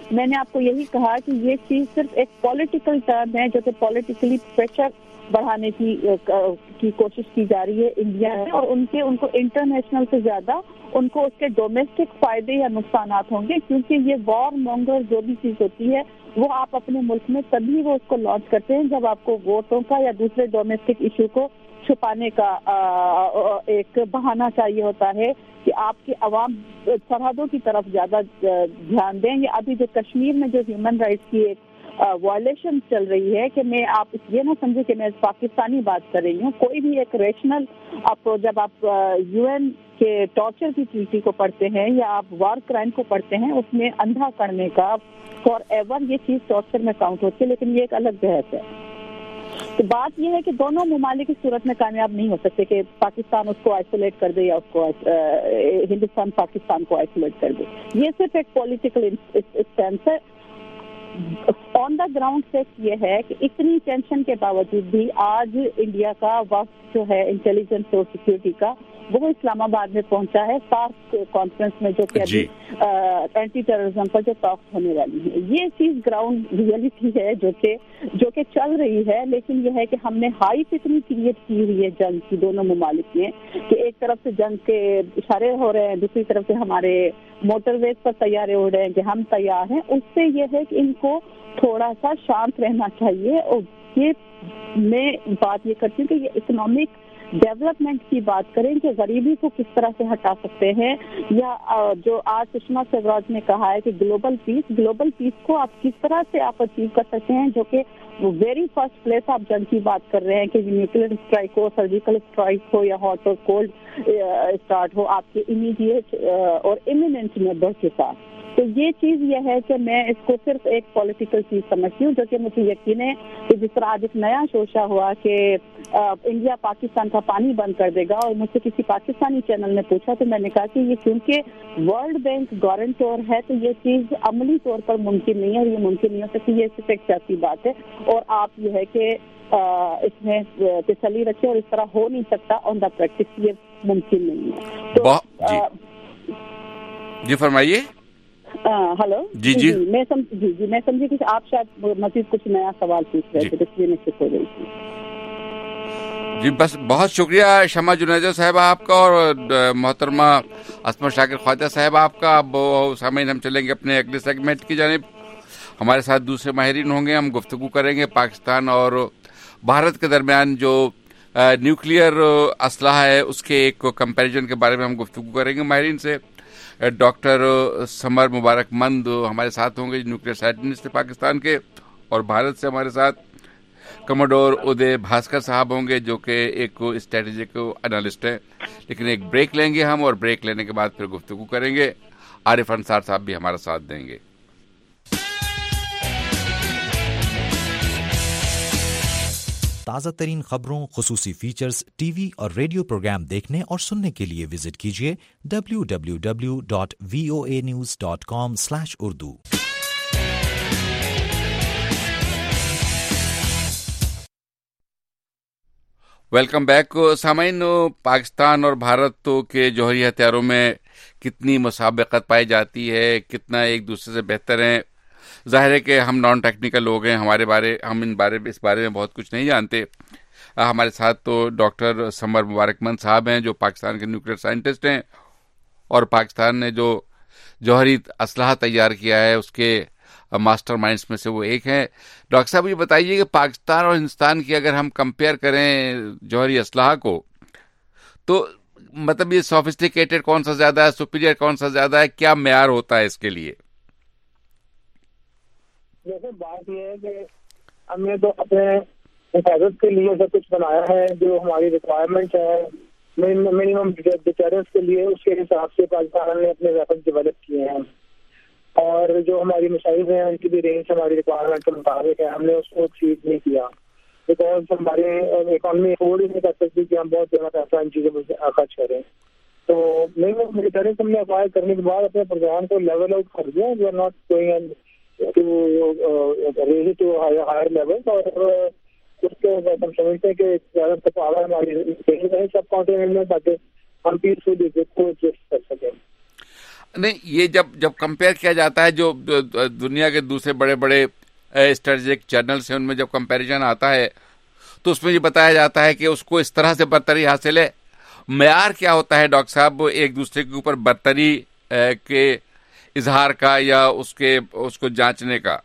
میں نے آپ کو یہی کہا کہ یہ چیز صرف ایک پولیٹیکل ٹرم ہے جو کہ پولیٹیکلی پریشر بڑھانے کی کوشش کی جا رہی ہے انڈیا میں, اور ان کو انٹرنیشنل سے زیادہ ان کو اس کے ڈومیسٹک فائدے یا نقصانات ہوں گے, کیونکہ یہ وار مونگر جو بھی چیز ہوتی ہے وہ آپ اپنے ملک میں تبھی وہ اس کو لانچ کرتے ہیں جب آپ کو ووٹوں کا یا دوسرے ڈومیسٹک ایشو کو چھپانے کا ایک بہانہ چاہیے ہوتا ہے کہ آپ کے عوام سرحدوں کی طرف زیادہ دھیان دیں. یہ ابھی جو کشمیر میں جو ہیومن رائٹس کی ایک وائلیشن چل رہی ہے کہ میں آپ یہ نہ سمجھے کہ میں پاکستانی بات کر رہی ہوں, کوئی بھی ایک ریشنل جب آپ یو این کے ٹارچر کی ٹریٹی کو پڑھتے ہیں یا آپ وار کرائم کو پڑھتے ہیں, اس میں اندھا کرنے کا فار ایور یہ چیز ٹارچر میں کاؤنٹ ہوتی ہے, لیکن یہ ایک الگ بحث ہے. تو بات یہ ہے کہ دونوں ممالک کی صورت میں کامیاب نہیں ہو سکتے کہ پاکستان اس کو آئسولیٹ کر دے یا اس کو ہندوستان پاکستان کو آئسولیٹ کر دے. یہ صرف ایک پولیٹیکل اسٹینس ہے. آن دا گراؤنڈ فیکٹ یہ ہے کہ اتنی ٹینشن کے باوجود بھی آج انڈیا کا وقت جو ہے انٹیلیجنس اور سیکورٹی کا وہ اسلام آباد میں پہنچا ہے سارک کانفرنس میں, جو کہ ابھی اینٹی ٹیررزم پر جو ٹاکس ہونے والی ہے. یہ چیز گراؤنڈ ریئلٹی ہے جو کہ چل رہی ہے, لیکن یہ ہے کہ ہم نے ہائپ اتنی کریٹ کی ہوئی ہے جنگ کی دونوں ممالک میں کہ ایک طرف سے جنگ کے اشارے ہو رہے ہیں, دوسری طرف سے ہمارے موٹر ویز پر طیارے اڑ رہے ہیں کہ ہم تیار ہیں. اس سے یہ ہے کہ ان کو تھوڑا سا شانت رہنا چاہیے. اور یہ میں بات یہ کرتی ہوں کہ یہ اکنامک ڈیولپمنٹ کی بات کریں کہ غریبی کو کس طرح سے ہٹا سکتے ہیں, یا جو آج سشما سوراج نے کہا ہے کہ گلوبل پیس کو آپ کس طرح سے آپ اچیو کر سکتے ہیں, جو کہ ویری فرسٹ پلیس آپ جنگ کی بات کر رہے ہیں کہ نیوکلیر اسٹرائک ہو, سرجیکل اسٹرائک ہو یا ہاٹ اور کولڈ اسٹارٹ ہو آپ کے امیڈیٹ اور امیننٹ نیبر کے ساتھ. تو یہ چیز یہ ہے کہ میں اس کو صرف ایک پولیٹیکل چیز سمجھتی ہوں, جو کہ مجھے یقین ہے کہ جس طرح آج ایک نیا شوشہ ہوا کہ انڈیا پاکستان کا پانی بند کر دے گا, اور مجھ سے کسی پاکستانی چینل نے پوچھا تو میں نے کہا کہ یہ کیونکہ ورلڈ بینک گارنٹور ہے تو یہ چیز عملی طور پر ممکن نہیں ہے, اور یہ ممکن نہیں ہو سکتی. یہ صرف ایک سیاسی بات ہے, اور آپ یہ ہے کہ اس میں تسلی رکھیں, اور اس طرح ہو نہیں سکتا آن دا پریکٹس, یہ ممکن نہیں ہے. تو جی فرمائیے. ہلو جی میں سمجھی کہ آپ شاید مزید کچھ نیا سوال پوچھ رہے تھے, اس لیے میں چپ ہو گئی تھی. جی بس بہت شکریہ شمع جنیجو صاحبہ آپ کا, اور محترمہ عصمت شاکر خواجہ صاحب آپ کا. اب سامعین ہم چلیں گے اپنے اگلے سیگمنٹ کی جانب. ہمارے ساتھ دوسرے ماہرین ہوں گے, ہم گفتگو کریں گے پاکستان اور بھارت کے درمیان جو نیوکلیئر اسلحہ ہے اس کے ایک کمپیریزن کے بارے میں ہم گفتگو کریں گے ماہرین سے. ڈاکٹر سمر مبارک مند ہمارے ساتھ ہوں گے, نیوکلیئر سائنٹسٹ پاکستان کے, اور بھارت سے ہمارے ساتھ کموڈور ادے بھاسکر صاحب ہوں گے جو کہ ایک اسٹریٹجک انالسٹ ہیں. لیکن ایک بریک لیں گے ہم, اور بریک لینے کے بعد پھر گفتگو کریں گے. عارف انصار صاحب بھی ہمارا ساتھ دیں گے. تازہ ترین خبروں, خصوصی فیچرز, ٹی وی اور ریڈیو پروگرام دیکھنے اور سننے کے لیے وزٹ کیجیے www.voanews.com/urdu. ویلکم بیک سامعین. پاکستان اور بھارت کے جوہری ہتھیاروں میں کتنی مسابقت پائی جاتی ہے, کتنا ایک دوسرے سے بہتر ہیں. ظاہر ہے کہ ہم نان ٹیکنیکل لوگ ہیں, ہم اس بارے میں بہت کچھ نہیں جانتے. ہمارے ساتھ تو ڈاکٹر سمر مبارک مند صاحب ہیں جو پاکستان کے نیوکلیئر سائنٹسٹ ہیں, اور پاکستان نے جو جوہری اسلحہ تیار کیا ہے اس کے ماسٹر مائنڈز میں سے وہ ایک ہیں. ڈاکٹر صاحب یہ بتائیے کہ پاکستان اور ہندوستان کی اگر ہم کمپیئر کریں جوہری اسلحہ کو, تو مطلب یہ سوفسٹیکیٹڈ کون سا زیادہ ہے, سپیریئر کون سا زیادہ ہے, کیا معیار ہوتا ہے اس کے لیے؟ جیسے بات یہ ہے کہ ہم نے تو اپنے حفاظت کے لیے سب کچھ بنایا ہے, جو ہماری ریکوائرمنٹ ہے منیمم ڈیٹرنس کے لیے, اس کے حساب سے پاکستان نے اپنے ویپنز ڈیولپ کیے ہیں, اور جو ہماری مسائل ہیں ان کی بھی رینج ہماری ریکوائرمنٹ کے مطابق ہے. ہم نے اس کو اچیو نہیں کیا بیکاز ہماری اکانومی افورڈ ہی نہیں کر سکتی کہ ہم بہت زیادہ پیسہ ان چیزوں میں خرچ کریں. تو منیمم ڈیٹرنس ہم نے اپلائی کرنے کے بعد اپنے پروگرام کو لیول آؤٹ کر دیا. We are not going raise to higher level, اور اس کے ہم سمجھتے ہیں کہ زیادہ سے پاور ہماری سب کانٹیننٹ میں تاکہ ہم پیسفلی کو ایڈجسٹ کر سکیں. نہیں یہ جب کمپیئر کیا جاتا ہے جو دنیا کے دوسرے بڑے بڑے اسٹریٹجک جرنلس ہیں ان میں جب کمپیریزن آتا ہے تو اس میں یہ بتایا جاتا ہے کہ اس کو اس طرح سے برتری حاصل ہے. معیار کیا ہوتا ہے ڈاکٹر صاحب ایک دوسرے کے اوپر برتری کے اظہار کا یا اس کو جانچنے کا؟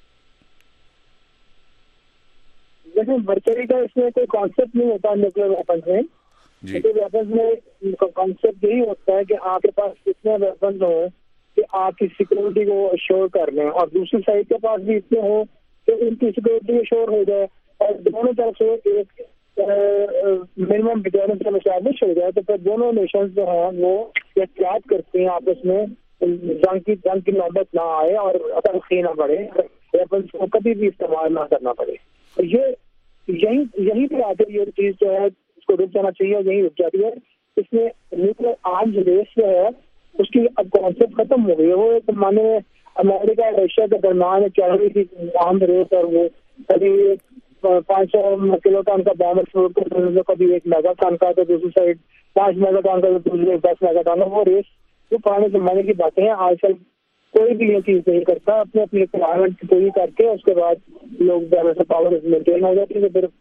دیکھیں برتری کا اس میں کوئی کانسیپٹ نہیں ہوتا نیوکلیر ویپنز میں. نیوکلیر ویپنز میں کانسیپٹ یہی ہوتا ہے کہ آپ کے پاس اتنے ویپنز ہوں کہ آپ کی سیکورٹی کو اشور کر لیں اور دوسری سائڈ کے پاس بھی اتنے ہوں کہ ان کی سیکورٹی اشور ہو جائے اور دونوں طرف سے ایک منیمم ڈیٹرنس اسٹیبلش ہو جائے. تو پھر دونوں نیشنز جو ہیں وہ احتیاط کرتے ہیں آپس میں جنگ کی نوبت نہ آئے اور تلخی نہ بڑھے, ویپنس کو کبھی بھی استعمال نہ کرنا پڑے. یہی پہ آتے یہ چیز جو ہے اس کو رک جانا چاہیے, یہی رک جاتی ہے. اس میں نیوکلیر آرمز ریس جو ہے اس کی اب کانسیپٹ ختم ہو گئی ہے. وہ ایک زمانے میں امریکہ اور رشیا کے درمیان چل رہی تھی آرمز ریس, اور وہ کبھی 500 کلو ٹن کا بم ایکسپلوڈ کرتے تھے, کبھی 1 میگا ٹن کا, تو دوسری سائڈ 5 میگا ٹن کا, تو دوسری 10 میگا ٹن کا. وہ ریس جو پرانے زمانے کی باتیں ہیں. آج کل کوئی بھی یہ چیز نہیں کرتا, اپنی ریکوائرمنٹ پوری کر کے اس کے بعد لوگ بیلنس آف پاور مینٹین ہو جاتی ہے. پھر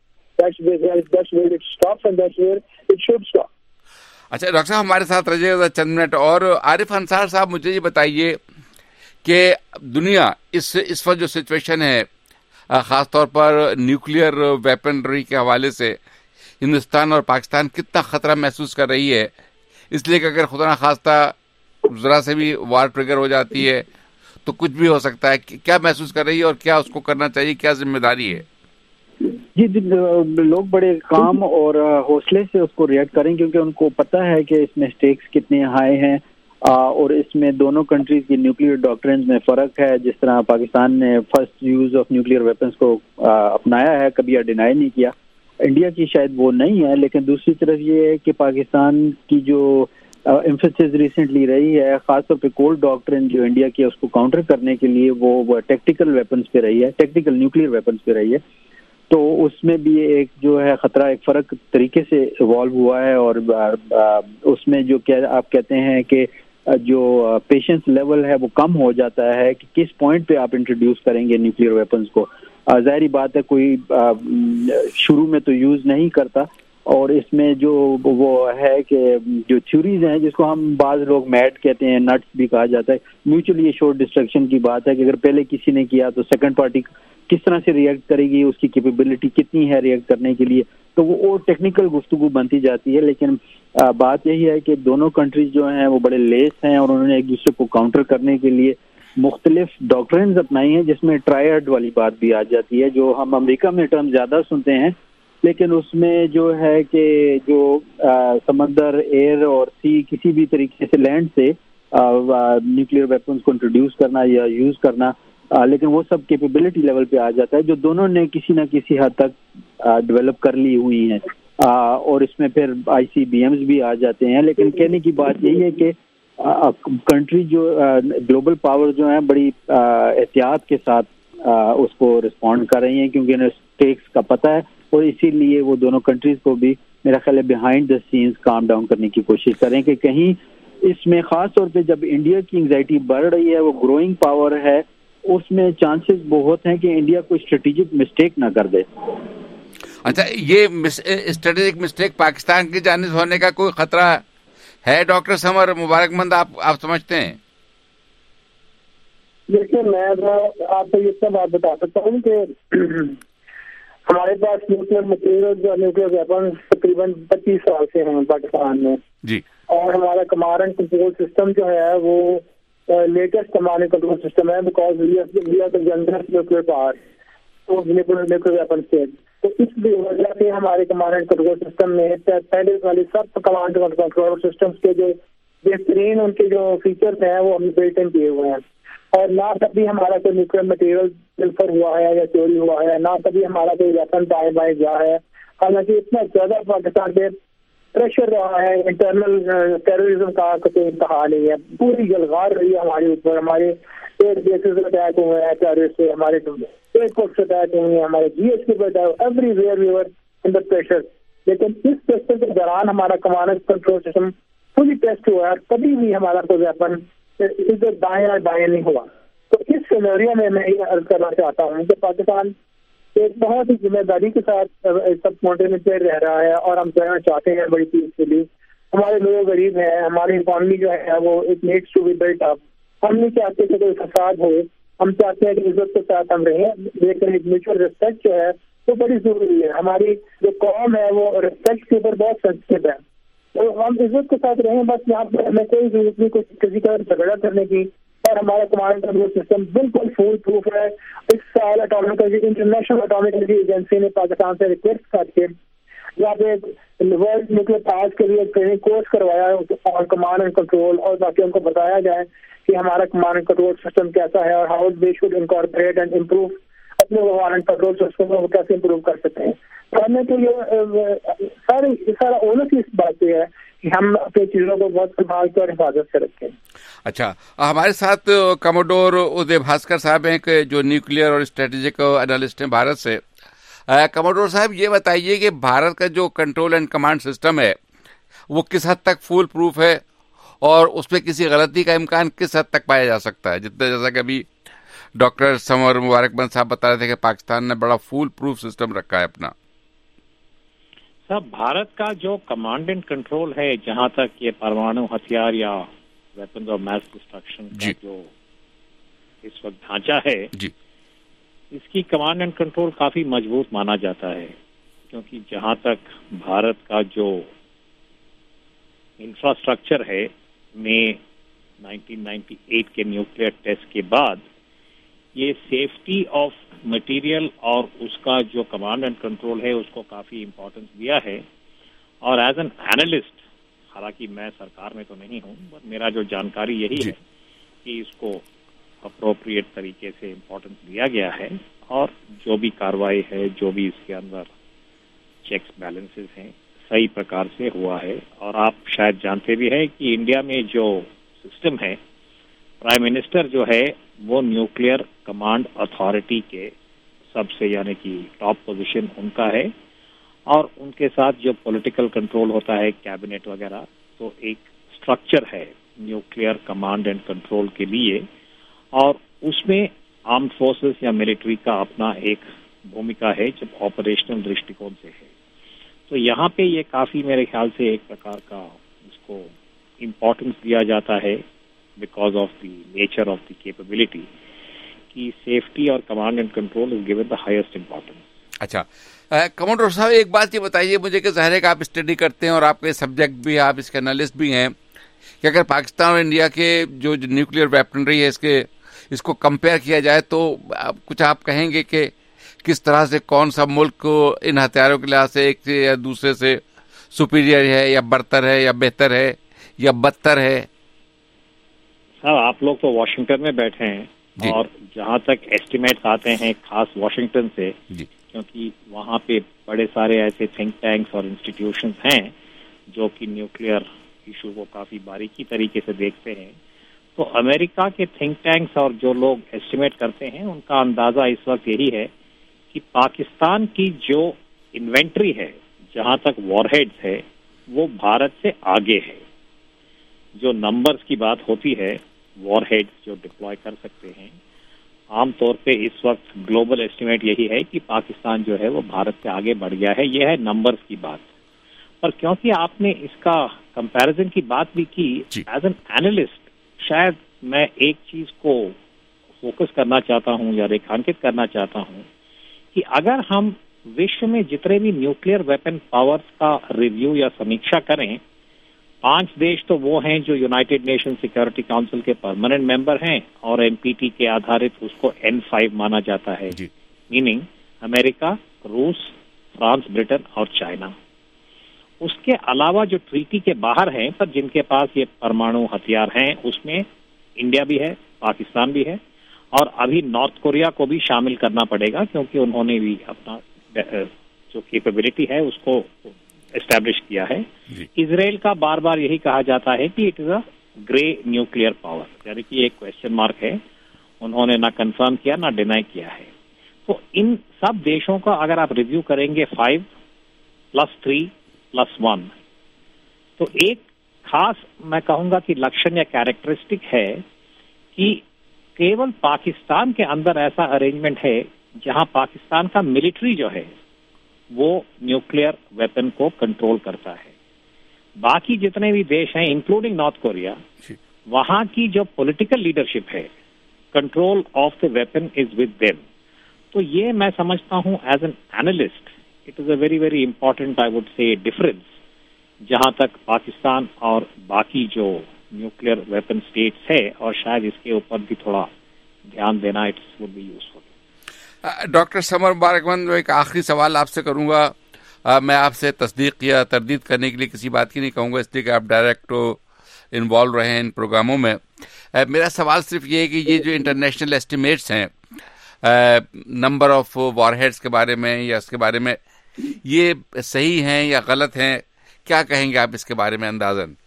اچھا ڈاکٹر صاحب ہمارے ساتھ رہیے گا چند منٹ اور. عارف انصار صاحب مجھے یہ بتائیے کہ دنیا اس وقت جو سچویشن ہے خاص طور پر نیوکلیئر ویپنری کے حوالے سے ہندوستان اور پاکستان کتنا خطرہ محسوس کر رہی ہے, اس لیے کہ اگر خدا نخواستہ ذرا سے بھی وار ٹریگر ہو جاتی ہے تو کچھ بھی ہو سکتا ہے. کیا محسوس کر رہی ہے اور کیا اس کو کرنا چاہیے, کیا ذمہ داری ہے؟ جی لوگ بڑے کام اور حوصلے سے اس کو ریئیکٹ کریں کیونکہ ان کو پتہ ہے کہ اس میں سٹیکس کتنے ہائی ہیں اور اس میں دونوں کنٹریز کی نیوکلیئر ڈاکٹرنز میں فرق ہے. جس طرح پاکستان نے first use of nuclear weapons کو اپنایا ہے, کبھی ڈینائی نہیں کیا. انڈیا کی شاید وہ نہیں ہے, لیکن دوسری طرف یہ ہے کہ پاکستان کی جو ایمفیسس ریسنٹلی رہی ہے خاص طور پہ کولڈ ڈاکٹرن جو انڈیا کی اس کو کاؤنٹر کرنے کے لیے وہ ٹیکٹیکل ویپنز پہ رہی ہے, ٹیکٹیکل نیوکلیئر ویپنز پہ رہی ہے. تو اس میں بھی ایک جو ہے خطرہ ایک فرق طریقے سے ایوالو ہوا ہے اور اس میں جو آپ کہتے ہیں کہ جو پیشنس لیول ہے وہ کم ہو جاتا ہے کہ کس پوائنٹ پہ آپ انٹروڈیوس کریں گے نیوکلیئر ویپنز کو. ظاہری بات ہے کوئی شروع میں تو یوز نہیں کرتا, اور اس میں جو وہ ہے کہ جو تھیوریز ہیں جس کو ہم بعض لوگ میٹ کہتے ہیں, نٹس بھی کہا جاتا ہے, میوچلی ایشورڈ ڈسٹرکشن کی بات ہے کہ اگر پہلے کسی نے کیا تو سیکنڈ پارٹی کس طرح سے ریئیکٹ کرے گی, اس کی کیپیبلٹی کتنی ہے ریئیکٹ کرنے کے لیے. تو وہ اور ٹیکنیکل گفتگو بنتی جاتی ہے. لیکن بات یہی ہے کہ دونوں کنٹریز جو ہیں وہ بڑے لیس ہیں اور انہوں نے ایک دوسرے کو کاؤنٹر کرنے کے لیے مختلف ڈاکٹرنز اپنائی ہیں, جس میں ٹرائیڈ والی بات بھی آ جاتی ہے جو ہم امریکہ میں ٹرم زیادہ سنتے ہیں. لیکن اس میں جو ہے کہ جو سمندر, ایئر اور سی کسی بھی طریقے سے لینڈ سے نیوکلیئر ویپنز کو انٹروڈیوس کرنا یا یوز کرنا, لیکن وہ سب کیپیبلٹی لیول پہ آ جاتا ہے جو دونوں نے کسی نہ کسی حد تک ڈیولپ کر لی ہوئی ہیں. اور اس میں پھر ICBMs بھی آ جاتے ہیں. لیکن کہنے کی بات یہی ہے کہ کنٹری جو گلوبل پاور جو ہیں بڑی احتیاط کے ساتھ اس کو رسپونڈ کر رہی ہیں کیونکہ انہیں اسٹیکس کا پتہ ہے, اور اسی لیے وہ دونوں کنٹریز کو بھی میرا خیال ہے behind the scenes calm down کرنے کی کوشش کریں کہ کہیں اس میں خاص طور پہ جب انڈیا کی انگزائٹی بڑھ رہی ہے, وہ گروئنگ پاور ہے, اس میں چانسز بہت ہیں کہ انڈیا کوئی اسٹریٹجک مسٹیک نہ کر دے. اچھا یہ اسٹریٹجک مسٹیک پاکستان کی جانب ہونے کا کوئی خطرہ ہے ڈاکٹر سمر مبارک مند آپ سمجھتے ہیں؟ دیکھیے میں آپ کو یہ بات بتا سکتا ہوں کہ ہمارے پاس نیوکلیئر مٹیریل اور نیوکلیئر ویپن تقریباً 25 سال سے ہیں پاکستان میں جی, اور ہمارا کمانڈ اینڈ کنٹرول سسٹم جو ہے وہ latest command and control system ہے because we are the youngest nuclear power nuclear weapon state. تو اس وجہ سے ہمارے کمانڈ اینڈ کنٹرول سسٹم میں پہلے والی سب کمانڈ اینڈ کنٹرول سسٹمس کے جو بہترین ان کے جو فیچرز ہیں وہ ہم بلٹ ان کیے ہوئے ہیں, اور نہ کبھی ہمارا کوئی نیوکلیئر مٹیریل ملفر ہوا ہے یا چوری ہوا ہے, نہ کبھی ہمارا کوئی ویپن دائیں بائیں گیا ہے. حالانکہ اتنا زیادہ پاکستان پہ پریشر رہا ہے, انٹرنل ٹیررزم کا کوئی انتہا نہیں ہے, پوری جلغار رہی ہے ہمارے اوپر. ہمارے ایئر بیسز اٹیک ہوئے ہیں ٹیررسٹ سے, ہمارے ایئرپورٹ سے اٹیک ہوئے ہیں, ہمارے GHQ پہ attack, everywhere we were in the pressure. لیکن اس پریشر کے دوران ہمارا command control system fully test ہوا ہے, کبھی بھی ہمارا کوئی ویپن ادھر دائیں اور بائیں نہیں ہوا. تو اس سینیریو میں یہ عرض کرنا چاہتا ہوں کہ پاکستان ایک بہت ہی ذمہ داری کے ساتھ سب کانٹیننٹ پہ رہ رہا ہے اور ہم کہنا چاہتے ہیں بڑی چیز کے لیے. ہمارے لوگ غریب ہیں, ہماری اکانومی جو ہے وہ it needs to be built up. ہم نہیں چاہتے کہ کوئی فساد ہو, ہم چاہتے ہیں کہ عزت کے ساتھ ہم رہیں, لیکن ایک میوچل ریسپیکٹ جو ہے وہ بڑی ضروری ہے. ہماری جو قوم ہے وہ ریسپیکٹ کے اوپر بہت سینسٹیو ہے, تو ہم عزت کے ساتھ رہیں. بس یہاں پہ ہمیں کوئی ضرورت نہیں کسی کا جھگڑا کرنے کی. اور ہمارا کمانڈ کنٹرول سسٹم بالکل فول پروف ہے. اس سال انٹرنیشنل اٹامک انرجی ایجنسی نے پاکستان سے ریکویسٹ کر کے یہاں پہ ورلڈ نیوکلیئر پاورز کے لیے ٹریننگ کورس کروایا اور کمانڈ اینڈ کنٹرول, اور باقی ان کو بتایا جائے کہ ہمارا کمانڈ اینڈ کنٹرول سسٹم کیسا ہے اور how they should incorporate and improve اپنے کمانڈ اینڈ کنٹرول سسٹم کو کیسے امپروو کر سکتے ہیں. تو ہمیں تو یہ سارا اونس اس بات پہ ہے کہ ہم اپنی چیزوں کو بہت سنبھال کر حفاظت سے رکھیں. اچھا, ہمارے ساتھ کموڈور ادے بھاسکر صاحب ہیں کہ جو نیوکلیئر اور اسٹریٹجک انالسٹ ہیں بھارت سے. کموڈور صاحب یہ بتائیے کہ بھارت کا جو کنٹرول اینڈ کمانڈ سسٹم ہے وہ کس حد تک فول پروف ہے اور اس میں کسی غلطی کا امکان کس حد تک پایا جا سکتا ہے؟ جیسا کہ ابھی ڈاکٹر سمر مبارک بند صاحب بتا رہے تھے کہ پاکستان نے بڑا فول پروف سسٹم رکھا ہے اپنا. صاحب, بھارت کا جو کمانڈ اینڈ کنٹرول ہے, جہاں تک یہ پرمانو ہتھیار یا ویپنز آف میس ڈسٹرکشن کا جو اس وقت ڈھانچہ ہے, اس کی کمانڈ اینڈ کنٹرول کافی مضبوط مانا جاتا ہے, کیونکہ جہاں تک بھارت کا جو انفراسٹرکچر ہے میں 1998 کے نیوکلیئر ٹیسٹ کے بعد یہ سیفٹی آف مٹیریل اور اس کا جو کمانڈ اینڈ کنٹرول ہے اس کو کافی امپورٹنس دیا ہے. اور ایز این اینالسٹ, حالانکہ میں سرکار میں تو نہیں ہوں, بٹ میرا جو جانکاری یہی ہے کہ اس کو اپروپریٹ طریقے سے امپورٹنس دیا گیا ہے اور جو بھی کاروائی ہے, جو بھی اس کے اندر چیکس بیلنسز ہیں, صحیح پرکار سے ہوا ہے. اور آپ شاید جانتے بھی ہیں کہ انڈیا میں جو سسٹم ہے, پرائم منسٹر جو ہے وہ نیوکلیئر کمانڈ اتھارٹی کے سب سے یعنی کہ ٹاپ پوزیشن ان کا ہے, اور ان کے ساتھ جو پولیٹیکل کنٹرول ہوتا ہے, کیبنٹ وغیرہ, تو ایک اسٹرکچر ہے نیوکلیئر کمانڈ اینڈ کنٹرول کے لیے, اور اس میں آرمڈ فورسز یا ملٹری کا اپنا ایک بھومکا ہے جب آپریشنل درشٹیکون سے ہے. تو یہاں پہ یہ کافی میرے خیال سے ایک پرکار کا اس کو امپورٹنس دیا جاتا ہے because of the nature of the capability کی سیفٹی اور command and control is given the highest importance. اچھا, کمانڈر صاحب ایک بات یہ بتائیے مجھے کہ ظاہر ہے کہ آپ اسٹڈی کرتے ہیں اور آپ کے سبجیکٹ بھی, آپ اس کے انالسٹ بھی ہیں, کہ اگر پاکستان اور انڈیا کے جو نیوکلیئر ویپنری ہے اس کو کمپیئر کیا جائے تو کچھ آپ کہیں گے کہ کس طرح سے کون سا ملک ان ہتھیاروں کے لحاظ سے ایک سے یا دوسرے سے سپیریئر ہے یا برتر ہے یا بہتر ہے یا بدتر ہے؟ صاحب, آپ لوگ تو واشنگٹن میں بیٹھے ہیں اور جہاں تک ایسٹیمیٹس آتے ہیں خاص واشنگٹن سے, کیونکہ وہاں پہ بڑے سارے ایسے تھنک ٹینکس اور انسٹیٹیوشنز ہیں جو کہ نیوکلیئر ایشو کو کافی باریکی طریقے سے دیکھتے ہیں, تو امریکہ کے تھنک ٹینکس اور جو لوگ ایسٹیمیٹ کرتے ہیں ان کا اندازہ اس وقت یہی ہے کہ پاکستان کی جو انوینٹری ہے جہاں تک وار ہیڈز ہے وہ بھارت سے آگے ہے. جو نمبرز کی بات ہوتی ہے وار ہیڈز جو ڈپلوائے کر سکتے ہیں, عام طور پہ اس وقت گلوبل ایسٹیمیٹ یہی ہے کہ پاکستان جو ہے وہ بھارت سے آگے بڑھ گیا ہے. یہ ہے نمبرز کی بات. پر کیونکہ آپ نے اس کا کمپیریزن کی بات بھی کی, ایز این اینالسٹ شاید میں ایک چیز کو فوکس کرنا چاہتا ہوں یا ریکھانکت کرنا چاہتا ہوں کہ اگر ہم وشو میں جتنے بھی نیوکلیئر ویپن پاورز کا ریویو یا سمیکشا کریں, 5 دیش تو وہ ہیں جو یونائٹڈ نیشن سیکورٹی کاؤنسل کے پرماننٹ ممبر ہیں اور NPT کے آدھارت اس کو N5 مانا جاتا ہے, میننگ امریکہ, روس, فرانس, برٹن اور چائنا. اس کے علاوہ جو ٹریٹی کے باہر ہیں پر جن کے پاس یہ پرمانو ہتھیار ہیں, اس میں انڈیا بھی ہے, پاکستان بھی ہے, اور ابھی نارتھ کوریا کو بھی شامل کرنا پڑے گا کیونکہ انہوں نے بھی اپنا جو کیپیبلٹی ہے اس کو اسٹیبلش کیا ہے. اسرائیل کا بار بار یہی کہا جاتا ہے کہ it is a grey nuclear power, یعنی کہ ایک کوشچن مارک ہے, انہوں نے نہ کنفرم کیا نہ ڈینائی کیا ہے. تو ان سب دیشوں کا اگر آپ ریویو کریں گے 5+3+1 تو ایک खास मैं कहूंगा कि लक्षण या कैरेक्टरिस्टिक है कि केवल पाकिस्तान के अंदर ऐसा अरेंजमेंट है जहां पाकिस्तान का मिलिट्री जो है वो न्यूक्लियर वेपन को कंट्रोल करता है. बाकी जितने भी देश हैं इंक्लूडिंग नॉर्थ कोरिया, वहां की जो पॉलिटिकल लीडरशिप है, control of the weapon is with them. तो ये मैं समझता हूं as an analyst it is a very very important I would say difference जहां तक पाकिस्तान और बाकी जो न्यूक्लियर वेपन स्टेट्स है, और शायद इसके ऊपर भी थोड़ा ध्यान देना it's would be useful. Doctor Samar Mubarakmand, एक आखिरी सवाल आपसे करूंगा. मैं आपसे तस्दीक या तरदीद करने के लिए किसी बात की नहीं कहूंगा, इसलिए कि आप डायरेक्ट इन्वॉल्व रहे हैं इन प्रोग्रामों में. मेरा सवाल सिर्फ ये है कि ये जो इंटरनेशनल एस्टिमेट्स हैं नंबर ऑफ वॉरहेड्स के बारे में या इसके बारे में, ये सही हैं या गलत हैं? क्या कहेंगे आप इसके बारे में अंदाजन?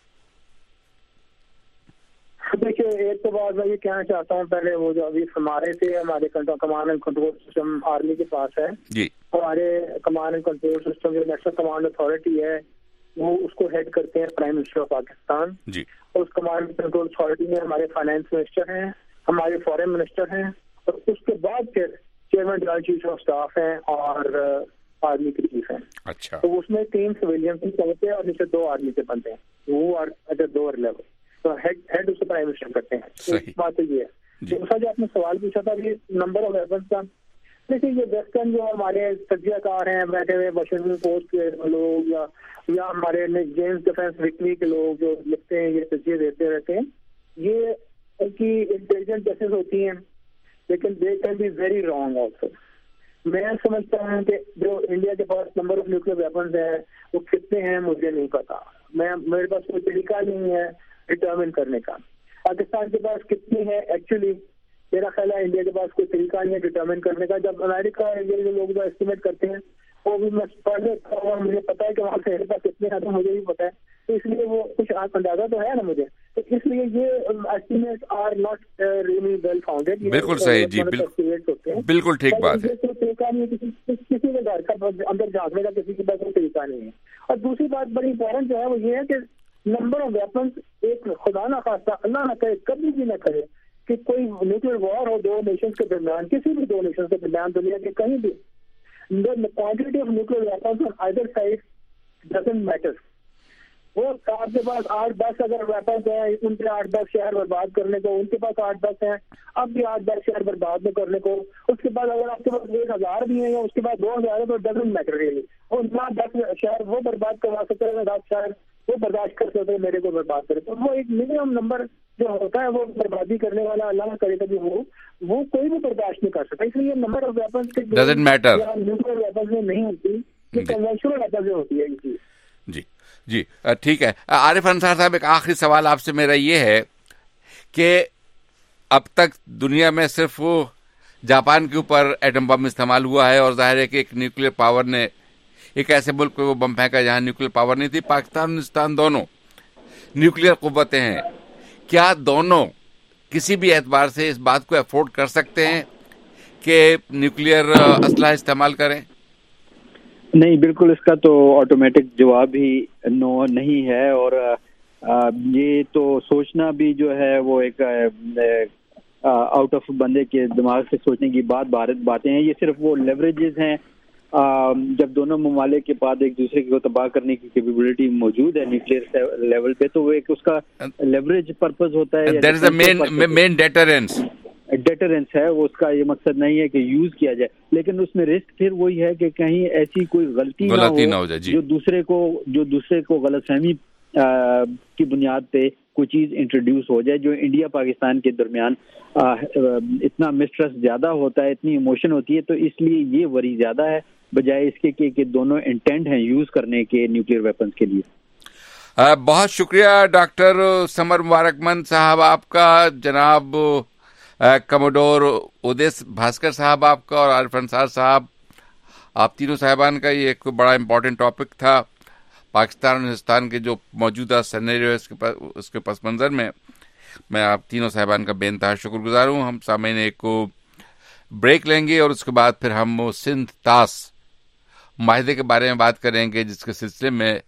देखिए, एक तो बात मैं ये कहना चाहता हूँ, पहले वो जो अभी हमारे थे, हमारे command and control system army के पास है जी. हमारे कमांड एंड कंट्रोल सिस्टम जो नेशनल कमांड अथॉरिटी है वो उसको हेड करते हैं प्राइम मिनिस्टर ऑफ पाकिस्तान जी. और उस कमांड एंड कंट्रोल अथॉरिटी में हमारे फाइनेंस मिनिस्टर हैं, हमारे फॉरेन मिनिस्टर हैं, और उसके बाद फिर chairman general chief of staff हैं और आर्मी के चीफ हैं. अच्छा. तो उसमें 3 सिविलियन बनते हैं और नीचे 2 आर्मी के बनते हैं, वो एट 2 लेवल. तो हेड उसको प्राइम मिनिस्टर करते हैं. एक बात तो ये है. दूसरा जो आपने सवाल पूछा था ये नंबर ऑफ वेपन्स का, देखिए ये वेस्टर्न जो हमारे तजियाकार हैं बैठे हुए वाशिंगटन पोस्ट के लोग या हमारे जेम्स डिफेंस वीकली के लोग जो लिखते हैं, ये तजिए देते रहते हैं, ये उनकी इंटेलिजेंट केसेस होती हैं, लेकिन they can be very wrong also. मैं समझता हूँ कि जो इंडिया के पास नंबर ऑफ न्यूक्लियर वेपन्स है वो कितने हैं मुझे नहीं पता. मेरे पास कोई तरीका नहीं है डिटर्मिन करने का. पाकिस्तान के पास कितनी है एक्चुअली मेरा ख्याल है इंडिया के पास कोई तरीका नहीं है डिटर्मिन करने का. जब अमेरिका इंडिया के लोग जो एस्टिमेट करते हैं वो भी मैं पढ़ लेता हूँ और मुझे पता है कि वहाँ से मेरे पास कितने हैं, तो मुझे भी पता है, तो इसलिए वो कुछ अंदाजा तो है ना मुझे. तो इसलिए ये estimate are not really well founded. बिल्कुल सही जी, बिल्कुल ठीक बात है. तरीका नहीं है किसी के घर का अंदर झांकने का, किसी के पास कोई तरीका नहीं है. और दूसरी बात बड़ी इंपॉर्टेंट जो है वो ये है कि नंबर ऑफ वेपन्स, एक खुदा ना खास्ता अल्लाह ना करे कभी भी ना करे कि कोई न्यूक्लियर वॉर हो 2 नेशंस के दरमियान, किसी भी 2 नेशंस के दरमियान दुनिया के कहीं भी, the quantity of nuclear weapons on either side doesn't matter. वो आपके पास 8-10 अगर वेपन्स हैं, उनके 8-10 शहर बर्बाद करने को, उनके पास 8-10 हैं, अब भी 8-10 शहर बर्बाद न करने को, उसके बाद अगर आपके पास 1000 भी हैं या उसके बाद 2000 है तो डजंट मैटर रियली. वो ना 10 शहर वो बर्बाद करवा सकते हैं, 10 शहर वो बर्दाश्त कर सकते हैं मेरे को बर्बाद करे. तो वो एक मिनिमम नंबर जो होता है वो बर्बादी करने वाला अल्लाह करे कभी वो कोई भी बर्दाश्त नहीं कर सकता. इसलिए नंबर ऑफ वेपन्स के डजंट मैटर न्यूक्लियर वेपन्स में नहीं होती, ये कन्वेंशनल वेपन्स होती है. जी जी ठीक है. आरिफ अंसार साहब, एक आखिरी सवाल आपसे मेरा ये है कि अब तक दुनिया में सिर्फ वो जापान के ऊपर एटम बम इस्तेमाल हुआ है, और जाहिर है कि एक न्यूक्लियर पावर ने एक ऐसे मुल्क पे वो बम फेंका जहां न्यूक्लियर पावर नहीं थी. पाकिस्तान हिंदुस्तान दोनों न्यूक्लियर कुव्वतें हैं. क्या दोनों किसी भी एतबार से इस बात को अफोर्ड कर सकते हैं कि न्यूक्लियर असला इस्तेमाल करें? नहीं, बिल्कुल इसका तो ऑटोमेटिक जवाब ही नो नहीं है. और ये तो सोचना भी जो है वो एक आउट ऑफ बंदे के दिमाग से सोचने की बातें हैं. ये सिर्फ वो लेवरेजेस हैं. जब दोनों ममालिक के पास एक दूसरे को तबाह करने की कैपेबिलिटी मौजूद है न्यूक्लियर लेवल पे, तो वो एक उसका लेवरेज पर्पस होता है. There is a main deterrence है, वो उसका ये मकसद नहीं है कि यूज किया जाए, लेकिन उसमें रिस्क फिर वही है कि कहीं ऐसी कोई गलती ना हो जाए जो दूसरे को गलतफहमी की बुनियाद पे कोई चीज इंट्रोड्यूस हो जाए. जो इंडिया पाकिस्तान के दरमियान इतना मिसट्रस्ट ज्यादा होता है, इतनी इमोशन होती है, तो इसलिए ये वरी ज्यादा है बजाय इसके कि दोनों इंटेंट हैं यूज करने के न्यूक्लियर वेपन्स के लिए. बहुत शुक्रिया डॉक्टर समर मुबारकमंद साहब आपका, जनाब कमोडोर उदय भास्कर साहब आपका, और आरिफ अंसार साहब, आप तीनों साहिबान का ये एक बड़ा इम्पोर्टेंट टॉपिक था. पाकिस्तान और हिंदुस्तान के जो मौजूदा सिनेरियो उसके पस मंजर में मैं आप तीनों साहिबान का बेइंतहा शुक्रगुजार हूँ. हम सामने एक ब्रेक लेंगे और उसके बाद फिर हम सिंध तास माहिदे के बारे में बात करेंगे, जिसके सिलसिले में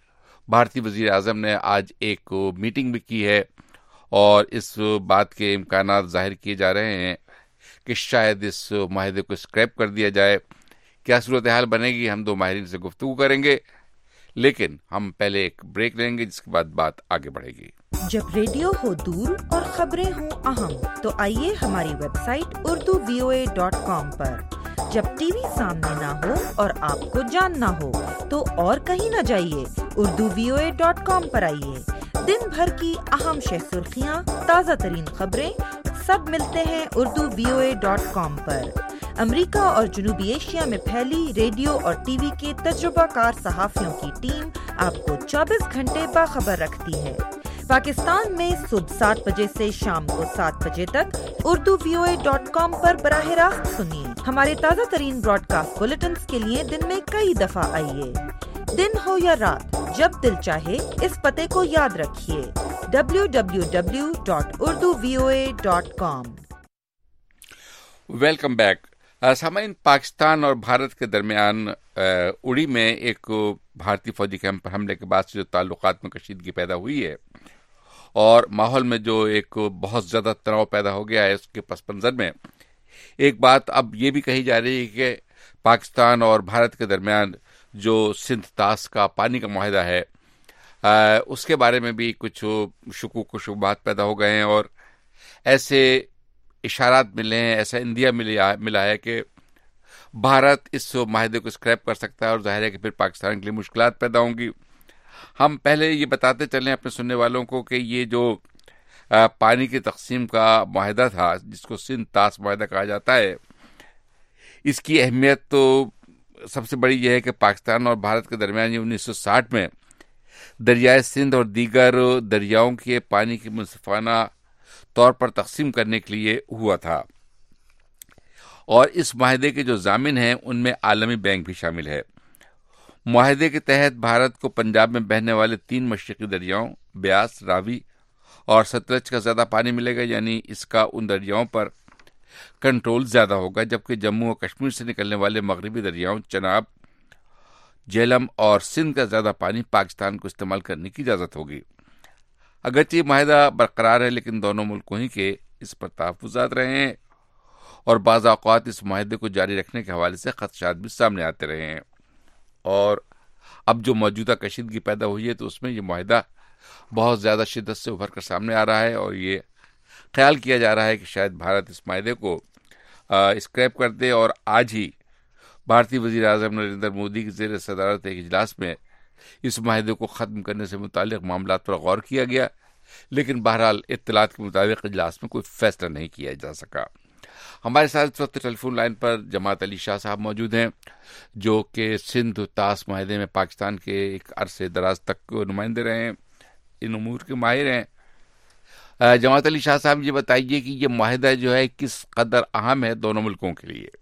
بھارتی وزیر اعظم نے آج ایک میٹنگ بھی کی ہے اور اس بات کے امکانات ظاہر کیے جا رہے ہیں کہ شاید اس معاہدے کو اسکریپ کر دیا جائے. کیا صورتحال بنے گی ہم دو ماہرین سے گفتگو کریں گے، لیکن ہم پہلے ایک بریک لیں گے جس کے بعد بات آگے بڑھے گی. جب ریڈیو ہو دور اور خبریں ہوں اہم تو آئیے ہماری ویب سائٹ urduvoa.com پر. جب ٹی وی سامنے نہ ہو اور آپ کو جاننا ہو تو اور کہیں نہ جائیے، urduvoa.com پر آئیے. دن بھر کی اہم شہ سرخیاں، تازہ ترین خبریں سب ملتے ہیں urduvoa.com پر. امریکہ اور جنوبی ایشیا میں پھیلی ریڈیو اور ٹی وی کے تجربہ کار صحافیوں کی ٹیم آپ کو 24 گھنٹے باخبر رکھتی ہے. پاکستان میں صبح 7 بجے سے شام کو 7 بجے تک urduvoa.com پر براہ راست سنیے. ہمارے تازہ ترین براڈ کاسٹ بلیٹنز کے لیے دن میں کئی دفعہ آئیے. دن ہو یا رات، جب دل چاہے اس پتے کو یاد رکھیے، www.urduvoa.com. Welcome back. سامعین، پاکستان اور بھارت کے درمیان اڑی میں ایک بھارتی فوجی کیمپ پر حملے کے بعد سے جو تعلقات میں کشیدگی پیدا ہوئی ہے اور ماحول میں جو ایک بہت زیادہ تناؤ پیدا ہو گیا ہے، اس کے پس منظر میں ایک بات اب یہ بھی کہی جا رہی ہے کہ پاکستان اور بھارت کے درمیان جو سندھ طاس کا پانی کا معاہدہ ہے اس کے بارے میں بھی کچھ شکوک و شبہات پیدا ہو گئے ہیں اور ایسے اشارات ملے ہیں، ایسا اندیا ملا ہے کہ بھارت اس معاہدے کو اسکریپ کر سکتا ہے اور ظاہر ہے کہ پھر پاکستان کے لیے مشکلات پیدا ہوں گی. ہم پہلے یہ بتاتے چلیں اپنے سننے والوں کو کہ یہ جو پانی کی تقسیم کا معاہدہ تھا جس کو سندھ طاس معاہدہ کہا جاتا ہے، اس کی اہمیت تو سب سے بڑی یہ ہے کہ پاکستان اور بھارت کے درمیان 1960 میں دریائے سندھ اور دیگر دریاؤں کے پانی کی منصفانہ طور پر تقسیم کرنے کے لیے ہوا تھا اور اس معاہدے کے جو ضامن ہیں ان میں عالمی بینک بھی شامل ہے. معاہدے کے تحت بھارت کو پنجاب میں بہنے والے 3 مشرقی دریاؤں بیاس، راوی اور ستلج کا زیادہ پانی ملے گا، یعنی اس کا ان دریاؤں پر کنٹرول زیادہ ہوگا، جبکہ جموں و کشمیر سے نکلنے والے مغربی دریاؤں چناب، جہلم اور سندھ کا زیادہ پانی پاکستان کو استعمال کرنے کی اجازت ہوگی. اگرچہ یہ معاہدہ برقرار ہے لیکن دونوں ملکوں ہی کے اس پر تحفظات رہے ہیں اور بعض اوقات اس معاہدے کو جاری رکھنے کے حوالے سے خدشات بھی سامنے آتے رہے ہیں. اور اب جو موجودہ کشیدگی پیدا ہوئی ہے تو اس میں یہ معاہدہ بہت زیادہ شدت سے ابھر کر سامنے آ رہا ہے اور یہ خیال کیا جا رہا ہے کہ شاید بھارت اس معاہدے کو اسکریپ کر دے. اور آج ہی بھارتی وزیر اعظم نریندر مودی کی زیر صدارت ایک اجلاس میں اس معاہدے کو ختم کرنے سے متعلق معاملات پر غور کیا گیا، لیکن بہرحال اطلاعات کے مطابق اجلاس میں کوئی فیصلہ نہیں کیا جا سکا. ہمارے ساتھ اس وقت ٹیلی فون لائن پر جماعت علی شاہ صاحب موجود ہیں جو کہ سندھ طاس معاہدے میں پاکستان کے ایک عرصے دراز تک نمائندے رہے ہیں، ان امور کے ماہر ہیں. جماعت علی شاہ صاحب یہ بتائیے کہ یہ معاہدہ جو ہے کس قدر اہم ہے دونوں ملکوں کے لیے؟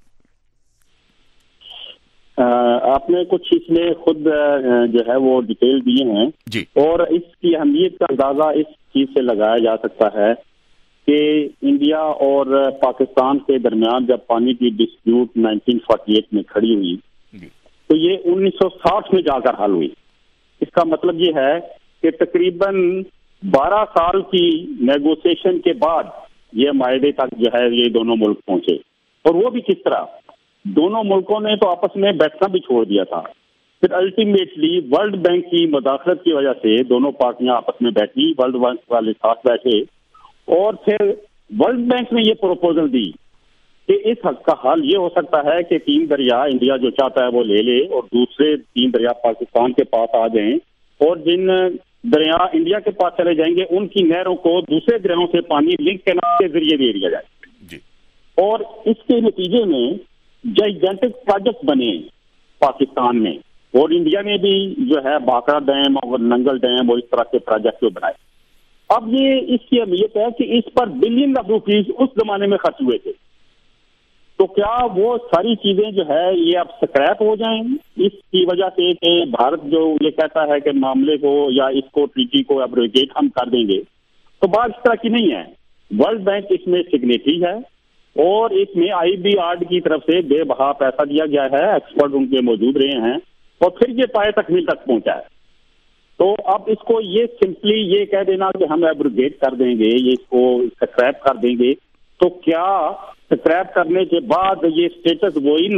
آپ نے کچھ اس میں خود جو ہے وہ ڈیٹیل دیے ہیں جی، اور اس کی اہمیت کا اندازہ اس چیز سے لگایا جا سکتا ہے کہ انڈیا اور پاکستان کے درمیان جب پانی کی ڈسپیوٹ 1948 میں کھڑی ہوئی تو یہ 1960 میں جا کر حل ہوئی. اس کا مطلب یہ ہے کہ تقریباً 12 سال کی نیگوسیشن کے بعد یہ معاہدے تک جو ہے یہ دونوں ملک پہنچے. اور وہ بھی کس طرح؟ دونوں ملکوں نے تو آپس میں بیٹھنا بھی چھوڑ دیا تھا، پھر الٹیمیٹلی ورلڈ بینک کی مداخلت کی وجہ سے دونوں پارٹیاں آپس میں بیٹھی، ورلڈ بینک والے ساتھ بیٹھے اور پھر ورلڈ بینک نے یہ پروپوزل دی کہ اس حق کا حل یہ ہو سکتا ہے کہ 3 دریا انڈیا جو چاہتا ہے وہ لے لے اور دوسرے 3 دریا پاکستان کے پاس آ جائیں، اور جن دریا انڈیا کے پاس چلے جائیں گے ان کی نہروں کو دوسرے دریاؤں سے پانی لنک کینال کے ذریعے دے دیا جائے جی. اور اس کے نتیجے میں جائجنٹک پروجیکٹ بنے پاکستان میں، اور انڈیا نے بھی جو ہے باکرا ڈیم اور ننگل ڈیم اور اس طرح کے پروجیکٹ جو بنائے. اب یہ اس کی اہمیت ہے کہ اس پر بلین آف روپیز اس زمانے میں خرچ ہوئے تھے، تو کیا وہ ساری چیزیں جو ہے یہ اب سکریپ ہو جائیں اس کی وجہ سے کہ بھارت جو یہ کہتا ہے کہ معاملے کو یا اس کو ٹریٹی کو ایبروگیٹ ہم کر دیں گے؟ تو بات اس طرح کی نہیں ہے. ورلڈ بینک اس میں سگنیٹری ہے اور اس میں آئی بی آرڈ کی طرف سے بے بہا پیسہ دیا گیا ہے، ایکسپرٹ ان کے موجود رہے ہیں اور پھر یہ پائے تکمیل تک پہنچا ہے. تو اب اس کو یہ سمپلی یہ کہہ دینا کہ ہم ایبروگیٹ کر دیں گے, یہ اس کو سکریپ کر دیں گے, تو کیا سکریپ کرنے کے بعد یہ اسٹیٹس وہی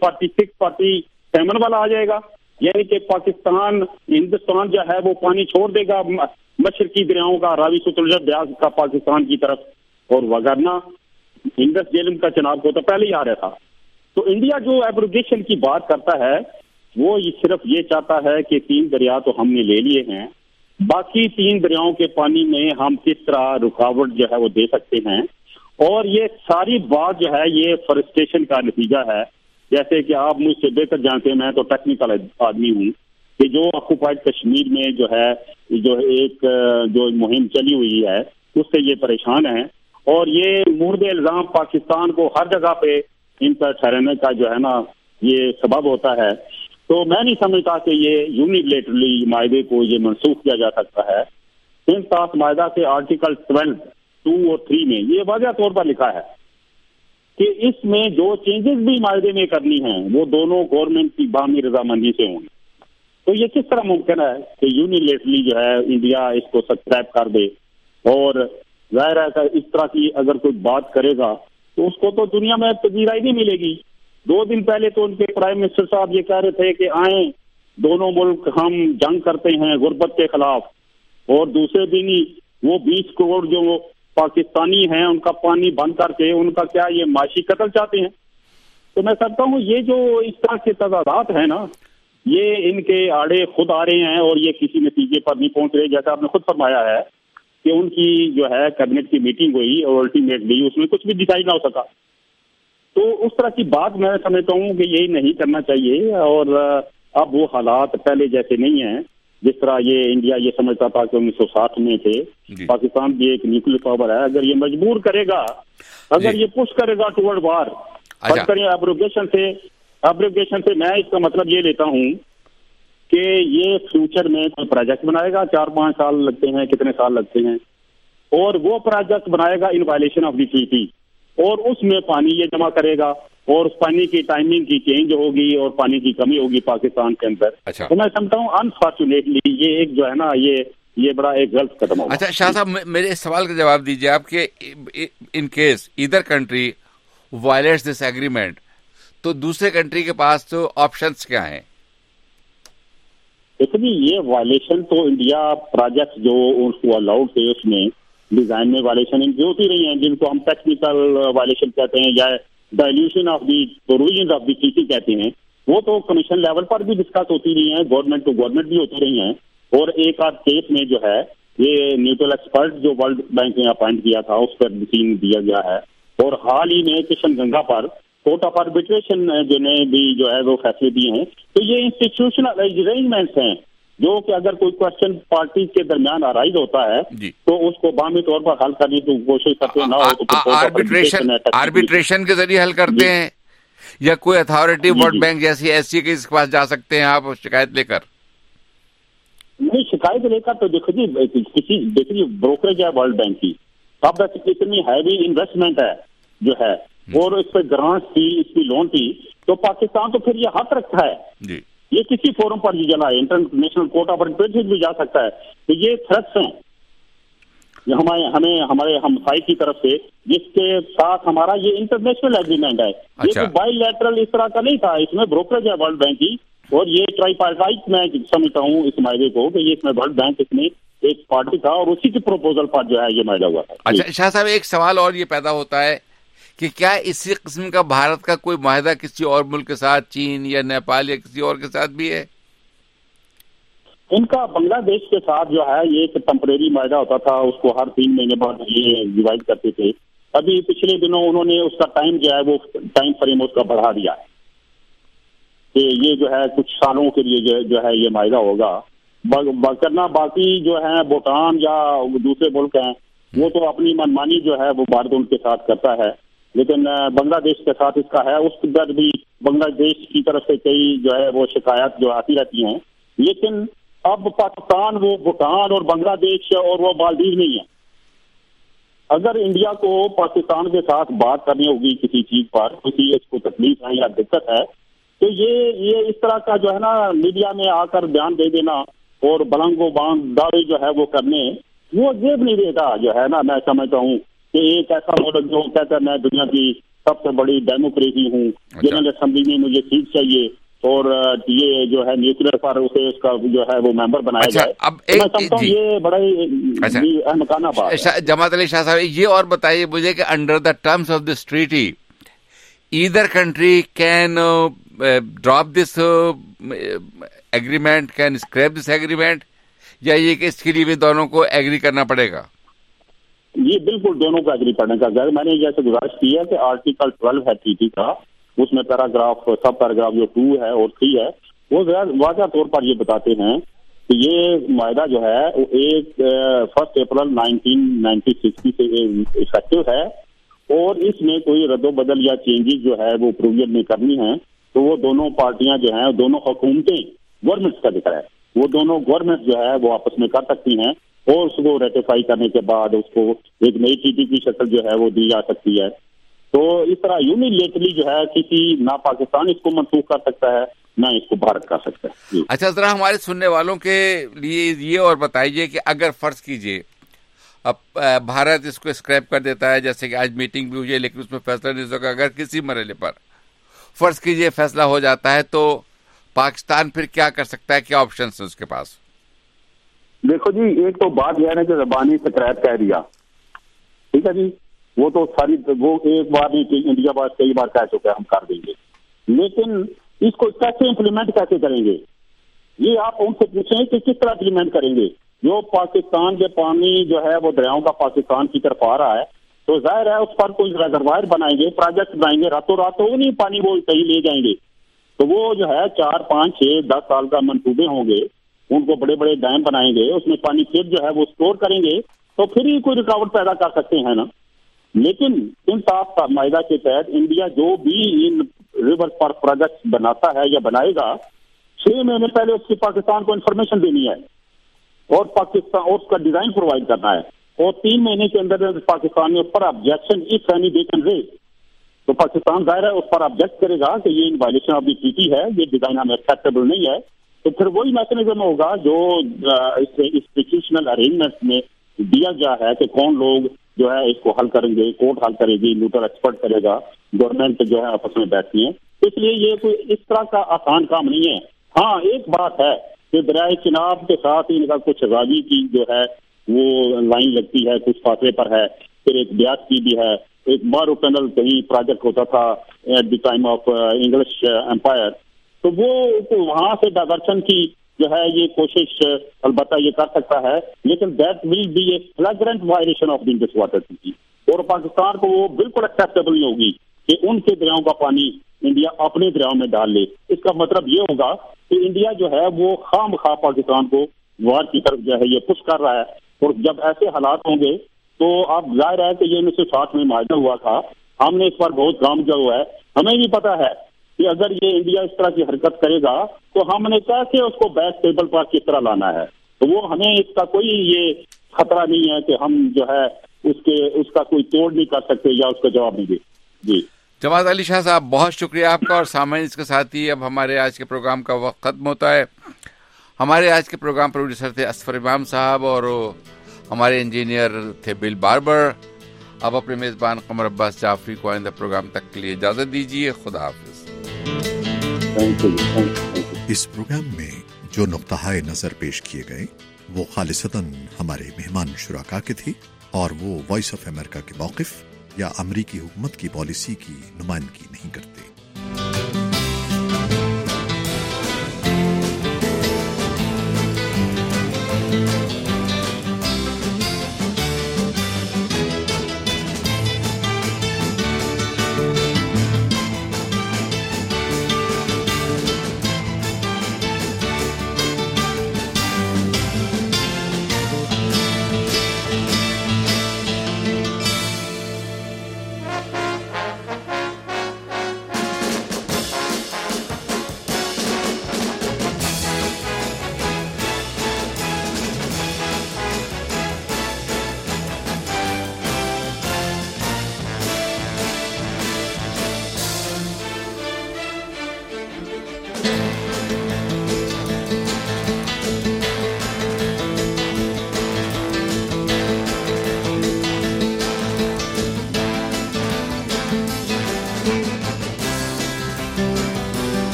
1946-47 والا آ جائے گا؟ یعنی کہ ہندوستان جو ہے وہ پانی چھوڑ دے گا مشرقی دریاؤں کا, راوی ستلج بیاض کا پاکستان کی طرف, اور وگرنہ انڈس جھیلم کا چناب کو تو پہلے ہی آ رہا تھا. تو انڈیا جو ایبروگیشن کی بات کرتا ہے وہ صرف یہ چاہتا ہے کہ 3 دریا تو ہم نے لے لیے ہیں, باقی 3 دریاؤں کے پانی میں ہم کس طرح رکاوٹ جو ہے وہ دے سکتے ہیں. اور یہ ساری بات جو ہے یہ فورسٹریشن کا نتیجہ ہے. جیسے کہ آپ مجھ سے بہتر جانتے ہیں, میں تو ٹیکنیکل آدمی ہوں, کہ جو آکوپائڈ کشمیر میں جو ہے ایک جو مہم چلی ہوئی ہے اس سے یہ پریشان ہیں, اور یہ مورد الزام پاکستان کو ہر جگہ پہ ان پر ٹھہرانے کا جو ہے نا یہ سبب ہوتا ہے. تو میں نہیں سمجھتا کہ یہ یونیلیٹرلی معاہدے کو یہ منسوخ کیا جا سکتا ہے. ساز معاہدہ کے آرٹیکل 12, 2 اور 3 میں یہ واضح طور پر لکھا ہے کہ اس میں جو چینجز بھی معاہدے میں کرنی ہیں وہ دونوں گورنمنٹ کی باہمی رضامندی سے ہوں گی. تو یہ کس طرح ممکن ہے کہ یونیلیٹرلی جو ہے انڈیا اس کو سبسکرائب کر دے؟ اور ظاہر ہے کہ اس طرح کی اگر کوئی بات کرے گا تو اس کو تو دنیا میں پذیرائی نہیں ملے گی. 2 دن پہلے تو ان کے پرائم منسٹر صاحب یہ کہہ رہے تھے کہ آئیں دونوں ملک ہم جنگ کرتے ہیں غربت کے خلاف, اور دوسرے دن ہی وہ 20 کروڑ جو پاکستانی ہیں ان کا پانی بند کر کے ان کا کیا یہ معاشی قتل چاہتے ہیں. تو میں سمجھتا ہوں یہ جو اس طرح کے تضادات ہیں نا, یہ ان کے آڑے خود آ رہے ہیں اور یہ کسی نتیجے پر نہیں پہنچ رہے. جیسا آپ نے خود فرمایا ہے کہ ان کی جو ہے کیبنٹ کی میٹنگ ہوئی اور الٹیمیٹلی اس میں کچھ بھی ڈیسائیڈ نہ ہو سکا. تو اس طرح کی بات میں سمجھتا ہوں کہ یہی نہیں کرنا چاہیے. اور اب وہ حالات پہلے جیسے نہیں ہیں جس طرح یہ انڈیا یہ سمجھتا تھا کہ 1960 میں تھے. پاکستان بھی ایک نیوکلیر پاور ہے, اگر یہ مجبور کرے گا, اگر یہ پش کرے گا ٹورڈ وار, ایبروگیشن سے میں اس کا مطلب یہ لیتا ہوں کہ یہ فیوچر میں کوئی پروجیکٹ بنائے گا, 4-5 سال لگتے ہیں, کتنے سال لگتے ہیں, اور وہ پروجیکٹ بنائے گا in violation of the treaty, اور اس میں پانی یہ جمع کرے گا, اور اس پانی کی ٹائمنگ کی چینج ہوگی اور پانی کی کمی ہوگی پاکستان کے اندر. تو میں سمجھتا ہوں انفارچونیٹلی یہ ایک جو ہے نا یہ بڑا ایک غلط قدم ہوگا. اچھا شاہ صاحب, میرے اس سوال کا جواب دیجیے آپ کہ in case either country violates this agreement تو دوسرے کنٹری کے پاس تو آپشنس کیا ہیں؟ دیکھیں یہ وائلیشن تو انڈیا پروجیکٹ جو ان کو الاؤڈ تھے اس میں ڈیزائن میں وائلیشن ان کی ہوتی رہی ہیں, جن کو ہم ٹیکنیکل وائلیشن کہتے ہیں یا dilution of the provisions of the treaty کہتے ہیں, وہ تو کمیشن لیول پر بھی ڈسکس ہوتی رہی ہیں, گورنمنٹ ٹو گورنمنٹ بھی ہوتی رہی ہیں. اور ایک آدھ کیس میں جو ہے یہ نیوٹرل ایکسپرٹ جو ورلڈ بینک نے اپائنٹ کیا تھا اس پر ڈسیزن دیا گیا ہے. اور حال ہی میں کشن گنگا پر کورٹ آف آربیٹریشن جو نے بھی جو ہے وہ فیصلے دیے ہیں. تو یہ انسٹیٹیوشنل ارینجمنٹس ہیں جو کہ اگر کوئی کوشچن پارٹیز کے درمیان ارائز ہوتا ہے تو اس کو باہمی طور پر حل کرنے کی کوشش کرتے ہیں. نہ ہو تو آربیٹریشن کے ذریعے حل کرتے ہیں یا کوئی اتھارٹی ورلڈ بینک جیسی ایسی کے پاس جا سکتے ہیں آپ شکایت لے کر؟ نہیں, شکایت لے کر تو دیکھیے بروکریج ہے ورلڈ بینک کی, اب اتنی ہیوی انویسٹمنٹ ہے جو ہے, اور اس پہ گرانٹ تھی, اس کی لون تھی, تو پاکستان تو پھر یہ حق رکھتا ہے یہ کسی فورم پر بھی جلا ہے, انٹرنیشنل کورٹ آف آربیٹریشن بھی جا سکتا ہے. تو یہ تھریٹس ہیں ہمارے ہمسائے کی طرف سے, جس کے ساتھ ہمارا یہ انٹرنیشنل ایگریمنٹ ہے. یہ تو بائی لیٹرل اس طرح کا نہیں تھا, اس میں بروکریج ہے ورلڈ بینک کی, اور یہ ٹرائی پارٹائٹ میں سمجھتا ہوں اس معاہدے کو کہ یہ اس میں ورلڈ بینک اس میں ایک پارٹی تھا اور اسی کے پروپوزل پر جو ہے یہ معاہدہ ہوا تھا. اچھا شاہ صاحب, ایک سوال اور یہ پیدا ہوتا ہے کہ کیا اسی قسم کا بھارت کا کوئی معاہدہ کسی اور ملک کے ساتھ, چین یا نیپال یا کسی اور کے ساتھ بھی ہے؟ ان کا بنگلہ دیش کے ساتھ جو ہے یہ ایک ٹیمپریری معاہدہ ہوتا تھا, اس کو ہر 3 مہینے بعد یہ ڈیوائڈ کرتے تھے. ابھی پچھلے دنوں انہوں نے اس کا ٹائم جو ہے وہ ٹائم فریم اس کا بڑھا دیا ہے کہ یہ جو ہے کچھ سالوں کے لیے جو ہے یہ معاہدہ ہوگا. کرنا باقی جو ہے بھوٹان یا دوسرے ملک ہیں وہ تو اپنی منمانی جو ہے وہ بھارت ان کے ساتھ کرتا ہے, لیکن بنگلہ دیش کے ساتھ اس کا ہے. اس پر بھی بنگلہ دیش کی طرف سے کئی جو ہے وہ شکایات جو آتی رہتی ہیں, لیکن اب پاکستان وہ بھوٹان اور بنگلہ دیش اور وہ مالدیو نہیں ہے. اگر انڈیا کو پاکستان کے ساتھ بات کرنی ہوگی کسی چیز پر, کسی اس کو تکلیف ہے یا دقت ہے, تو یہ اس طرح کا جو ہے نا میڈیا میں آ کر بیان دے دینا اور بلنگو بانگ دعوے جو ہے وہ کرنے، وہ جیب نہیں دیتا جو ہے نا. میں سمجھتا ہوں کہ ایک ایسا ملک جو کہتا ہے میں دنیا کی سب سے بڑی ڈیموکریسی ہوں، جنرل اسمبلی میں مجھے سیٹ چاہیے اور یہ جو ہے نیوکلیر پر اسے اس کا جو ہے وہ ممبر بنایا جائے. اب میں سمجھتا ہوں یہ بڑا ہی احمقانہ بات ہے. جماعت علی شاہ صاحب یہ اور بتائیے مجھے کہ under the terms of this treaty either country can drop this agreement, can scrap this agreement, یا یہ کہ اس کے لیے بھی دونوں کو ایگری کرنا پڑے گا؟ یہ بالکل دونوں کو ایگری کرنے کا. میں نے جیسے گزارش کی ہے کہ آرٹیکل 12 ہے ٹریٹی کا، اس میں پیراگراف سب پیراگراف جو 2 ہے اور 3 ہے وہ واضح طور پر یہ بتاتے ہیں کہ یہ معاہدہ جو ہے وہ 1 اپریل 1996 سے افیکٹو ہے، اور اس میں کوئی رد و بدل یا چینجز جو ہے وہ پروویژن میں کرنی ہے تو وہ دونوں پارٹیاں جو ہیں، دونوں حکومتیں، گورنمنٹس کا ذکر ہے، وہ دونوں گورنمنٹ جو ہے وہ آپس میں کر سکتی ہیں اور اس کو ریٹیفائی کرنے کے بعد اس کو ایک نئی ٹریٹی کی شکل جو ہے وہ دی جا سکتی ہے. تو اس طرح یونیلیٹرلی جو ہے کسی نہ پاکستان اس کو منسوخ کر سکتا ہے نہ اس کو بھارت کر سکتا ہے. اچھا ذرا ہمارے سننے والوں کے لیے یہ اور بتائیے کہ اگر فرض کیجئے اب بھارت اس کو اسکریپ کر دیتا ہے، جیسے کہ آج میٹنگ بھی ہوئی ہے لیکن اس میں فیصلہ نہیں ہوگا، اگر کسی مرحلے پر فرض کیجئے فیصلہ ہو جاتا ہے تو پاکستان پھر کیا کر سکتا ہے، کیا آپشنز ہیں اس کے پاس؟ دیکھو جی، ایک تو بات یہ ہے نا کہ زبانی اسکریپ کہہ دیا، ٹھیک ہے جی، وہ تو ساری وہ ایک بار نہیں، انڈیا بات کئی بار کہہ چکا ہے ہم کر دیں گے، لیکن اس کو کیسے امپلیمنٹ کیسے کریں گے یہ آپ ان سے پوچھیں کہ کس طرح امپلیمنٹ کریں گے. جو پاکستان کے پانی جو ہے وہ دریاؤں کا پاکستان کی طرف آ رہا ہے تو ظاہر ہے اس پر کوئی ریزروائر بنائیں گے، پروجیکٹ بنائیں گے، راتوں رات تو نہیں پانی وہ کہیں لے جائیں گے. تو وہ جو ہے 4 5 6 10 سال کا منصوبے ہوں گے، ان کو بڑے بڑے ڈیم بنائیں گے، اس میں پانی پھر جو ہے وہ اسٹور کریں گے تو پھر ہی کوئی رکاوٹ پیدا کر سکتے ہیں نا. لیکن ان صاف معاہدہ کے تحت انڈیا جو بھی ان ریور پر پروجیکٹ بناتا ہے یا بنائے گا 6 مہینے پہلے اس کی پاکستان کو انفارمیشن دینی ہے اور پاکستان اور اس کا ڈیزائن پرووائڈ کرنا ہے، اور 3 مہینے کے اندر پاکستان نے اس پر objection if any they can raise تو پاکستان ظاہر ہے اس پر آبجیکٹ کرے گا کہ یہ in violation of the treaty ہے، یہ ڈیزائن ہمیں ایکسیپٹیبل نہیں ہے. تو پھر وہی میکینزم ہوگا جو انسٹیٹیوشنل ارینجمنٹ میں دیا گیا ہے کہ کون لوگ جو ہے اس کو حل کریں گے، کورٹ حل کرے گی، نیوٹرل ایکسپرٹ کرے گا، گورنمنٹ جو ہے آپس میں بیٹھتی ہیں. اس لیے یہ کوئی اس طرح کا آسان کام نہیں ہے. ہاں ایک بات ہے کہ دریائے چناب کے ساتھ ان کا کچھ راوی کی جو ہے وہ لائن لگتی ہے، کچھ فاصلے پر ہے، پھر ایک بیاس کی بھی ہے، ایک مارو ٹنل کہیں پروجیکٹ ہوتا تھا at the time of English empire, تو وہ وہاں سے ڈائیورشن کی جو ہے یہ کوشش البتہ یہ کر سکتا ہے، لیکن that will be a flagrant violation of the Indus water treaty, اور پاکستان کو وہ بالکل ایکسیپٹیبل نہیں ہوگی کہ ان کے دریاؤں کا پانی انڈیا اپنے دریاؤں میں ڈال لے. اس کا مطلب یہ ہوگا کہ انڈیا جو ہے وہ خواہ مخواہ پاکستان کو وار کی طرف جو ہے یہ پش کر رہا ہے، اور جب ایسے حالات ہوں گے تو اب ظاہر ہے کہ یہ 1960 میں معاہدہ ہوا تھا، ہم نے اس پر بہت کام کیا ہوا ہے، ہمیں بھی پتا ہے کہ اگر یہ انڈیا اس طرح کی حرکت کرے گا تو ہم نے کیسے اس کو بیک ٹیبل پر کس طرح لانا ہے. تو وہ ہمیں اس کا کوئی یہ خطرہ نہیں ہے کہ ہم جو ہے اس کا کوئی توڑ نہیں کر سکتے یا اس کا جواب نہیں دے. جی جماعت علی شاہ صاحب بہت شکریہ آپ کا، اور سامعین اس کے ساتھ ہی اب ہمارے آج کے پروگرام کا وقت ختم ہوتا ہے. ہمارے آج کے پروگرام پروڈیوسر تھے اسفر امام صاحب اور ہمارے انجینئر تھے بل باربر. اب اپنے میزبان قمر عباس جعفری کو آئندہ پروگرام تک کے لیے اجازت دیجیے. خدا حافظ. اس پروگرام میں جو نقطہ نظر پیش کیے گئے وہ خالصتاً ہمارے مہمان شرکا کے تھے اور وہ وائس آف امریکہ کے موقف یا امریکی حکومت کی پالیسی کی نمائندگی نہیں کرتے.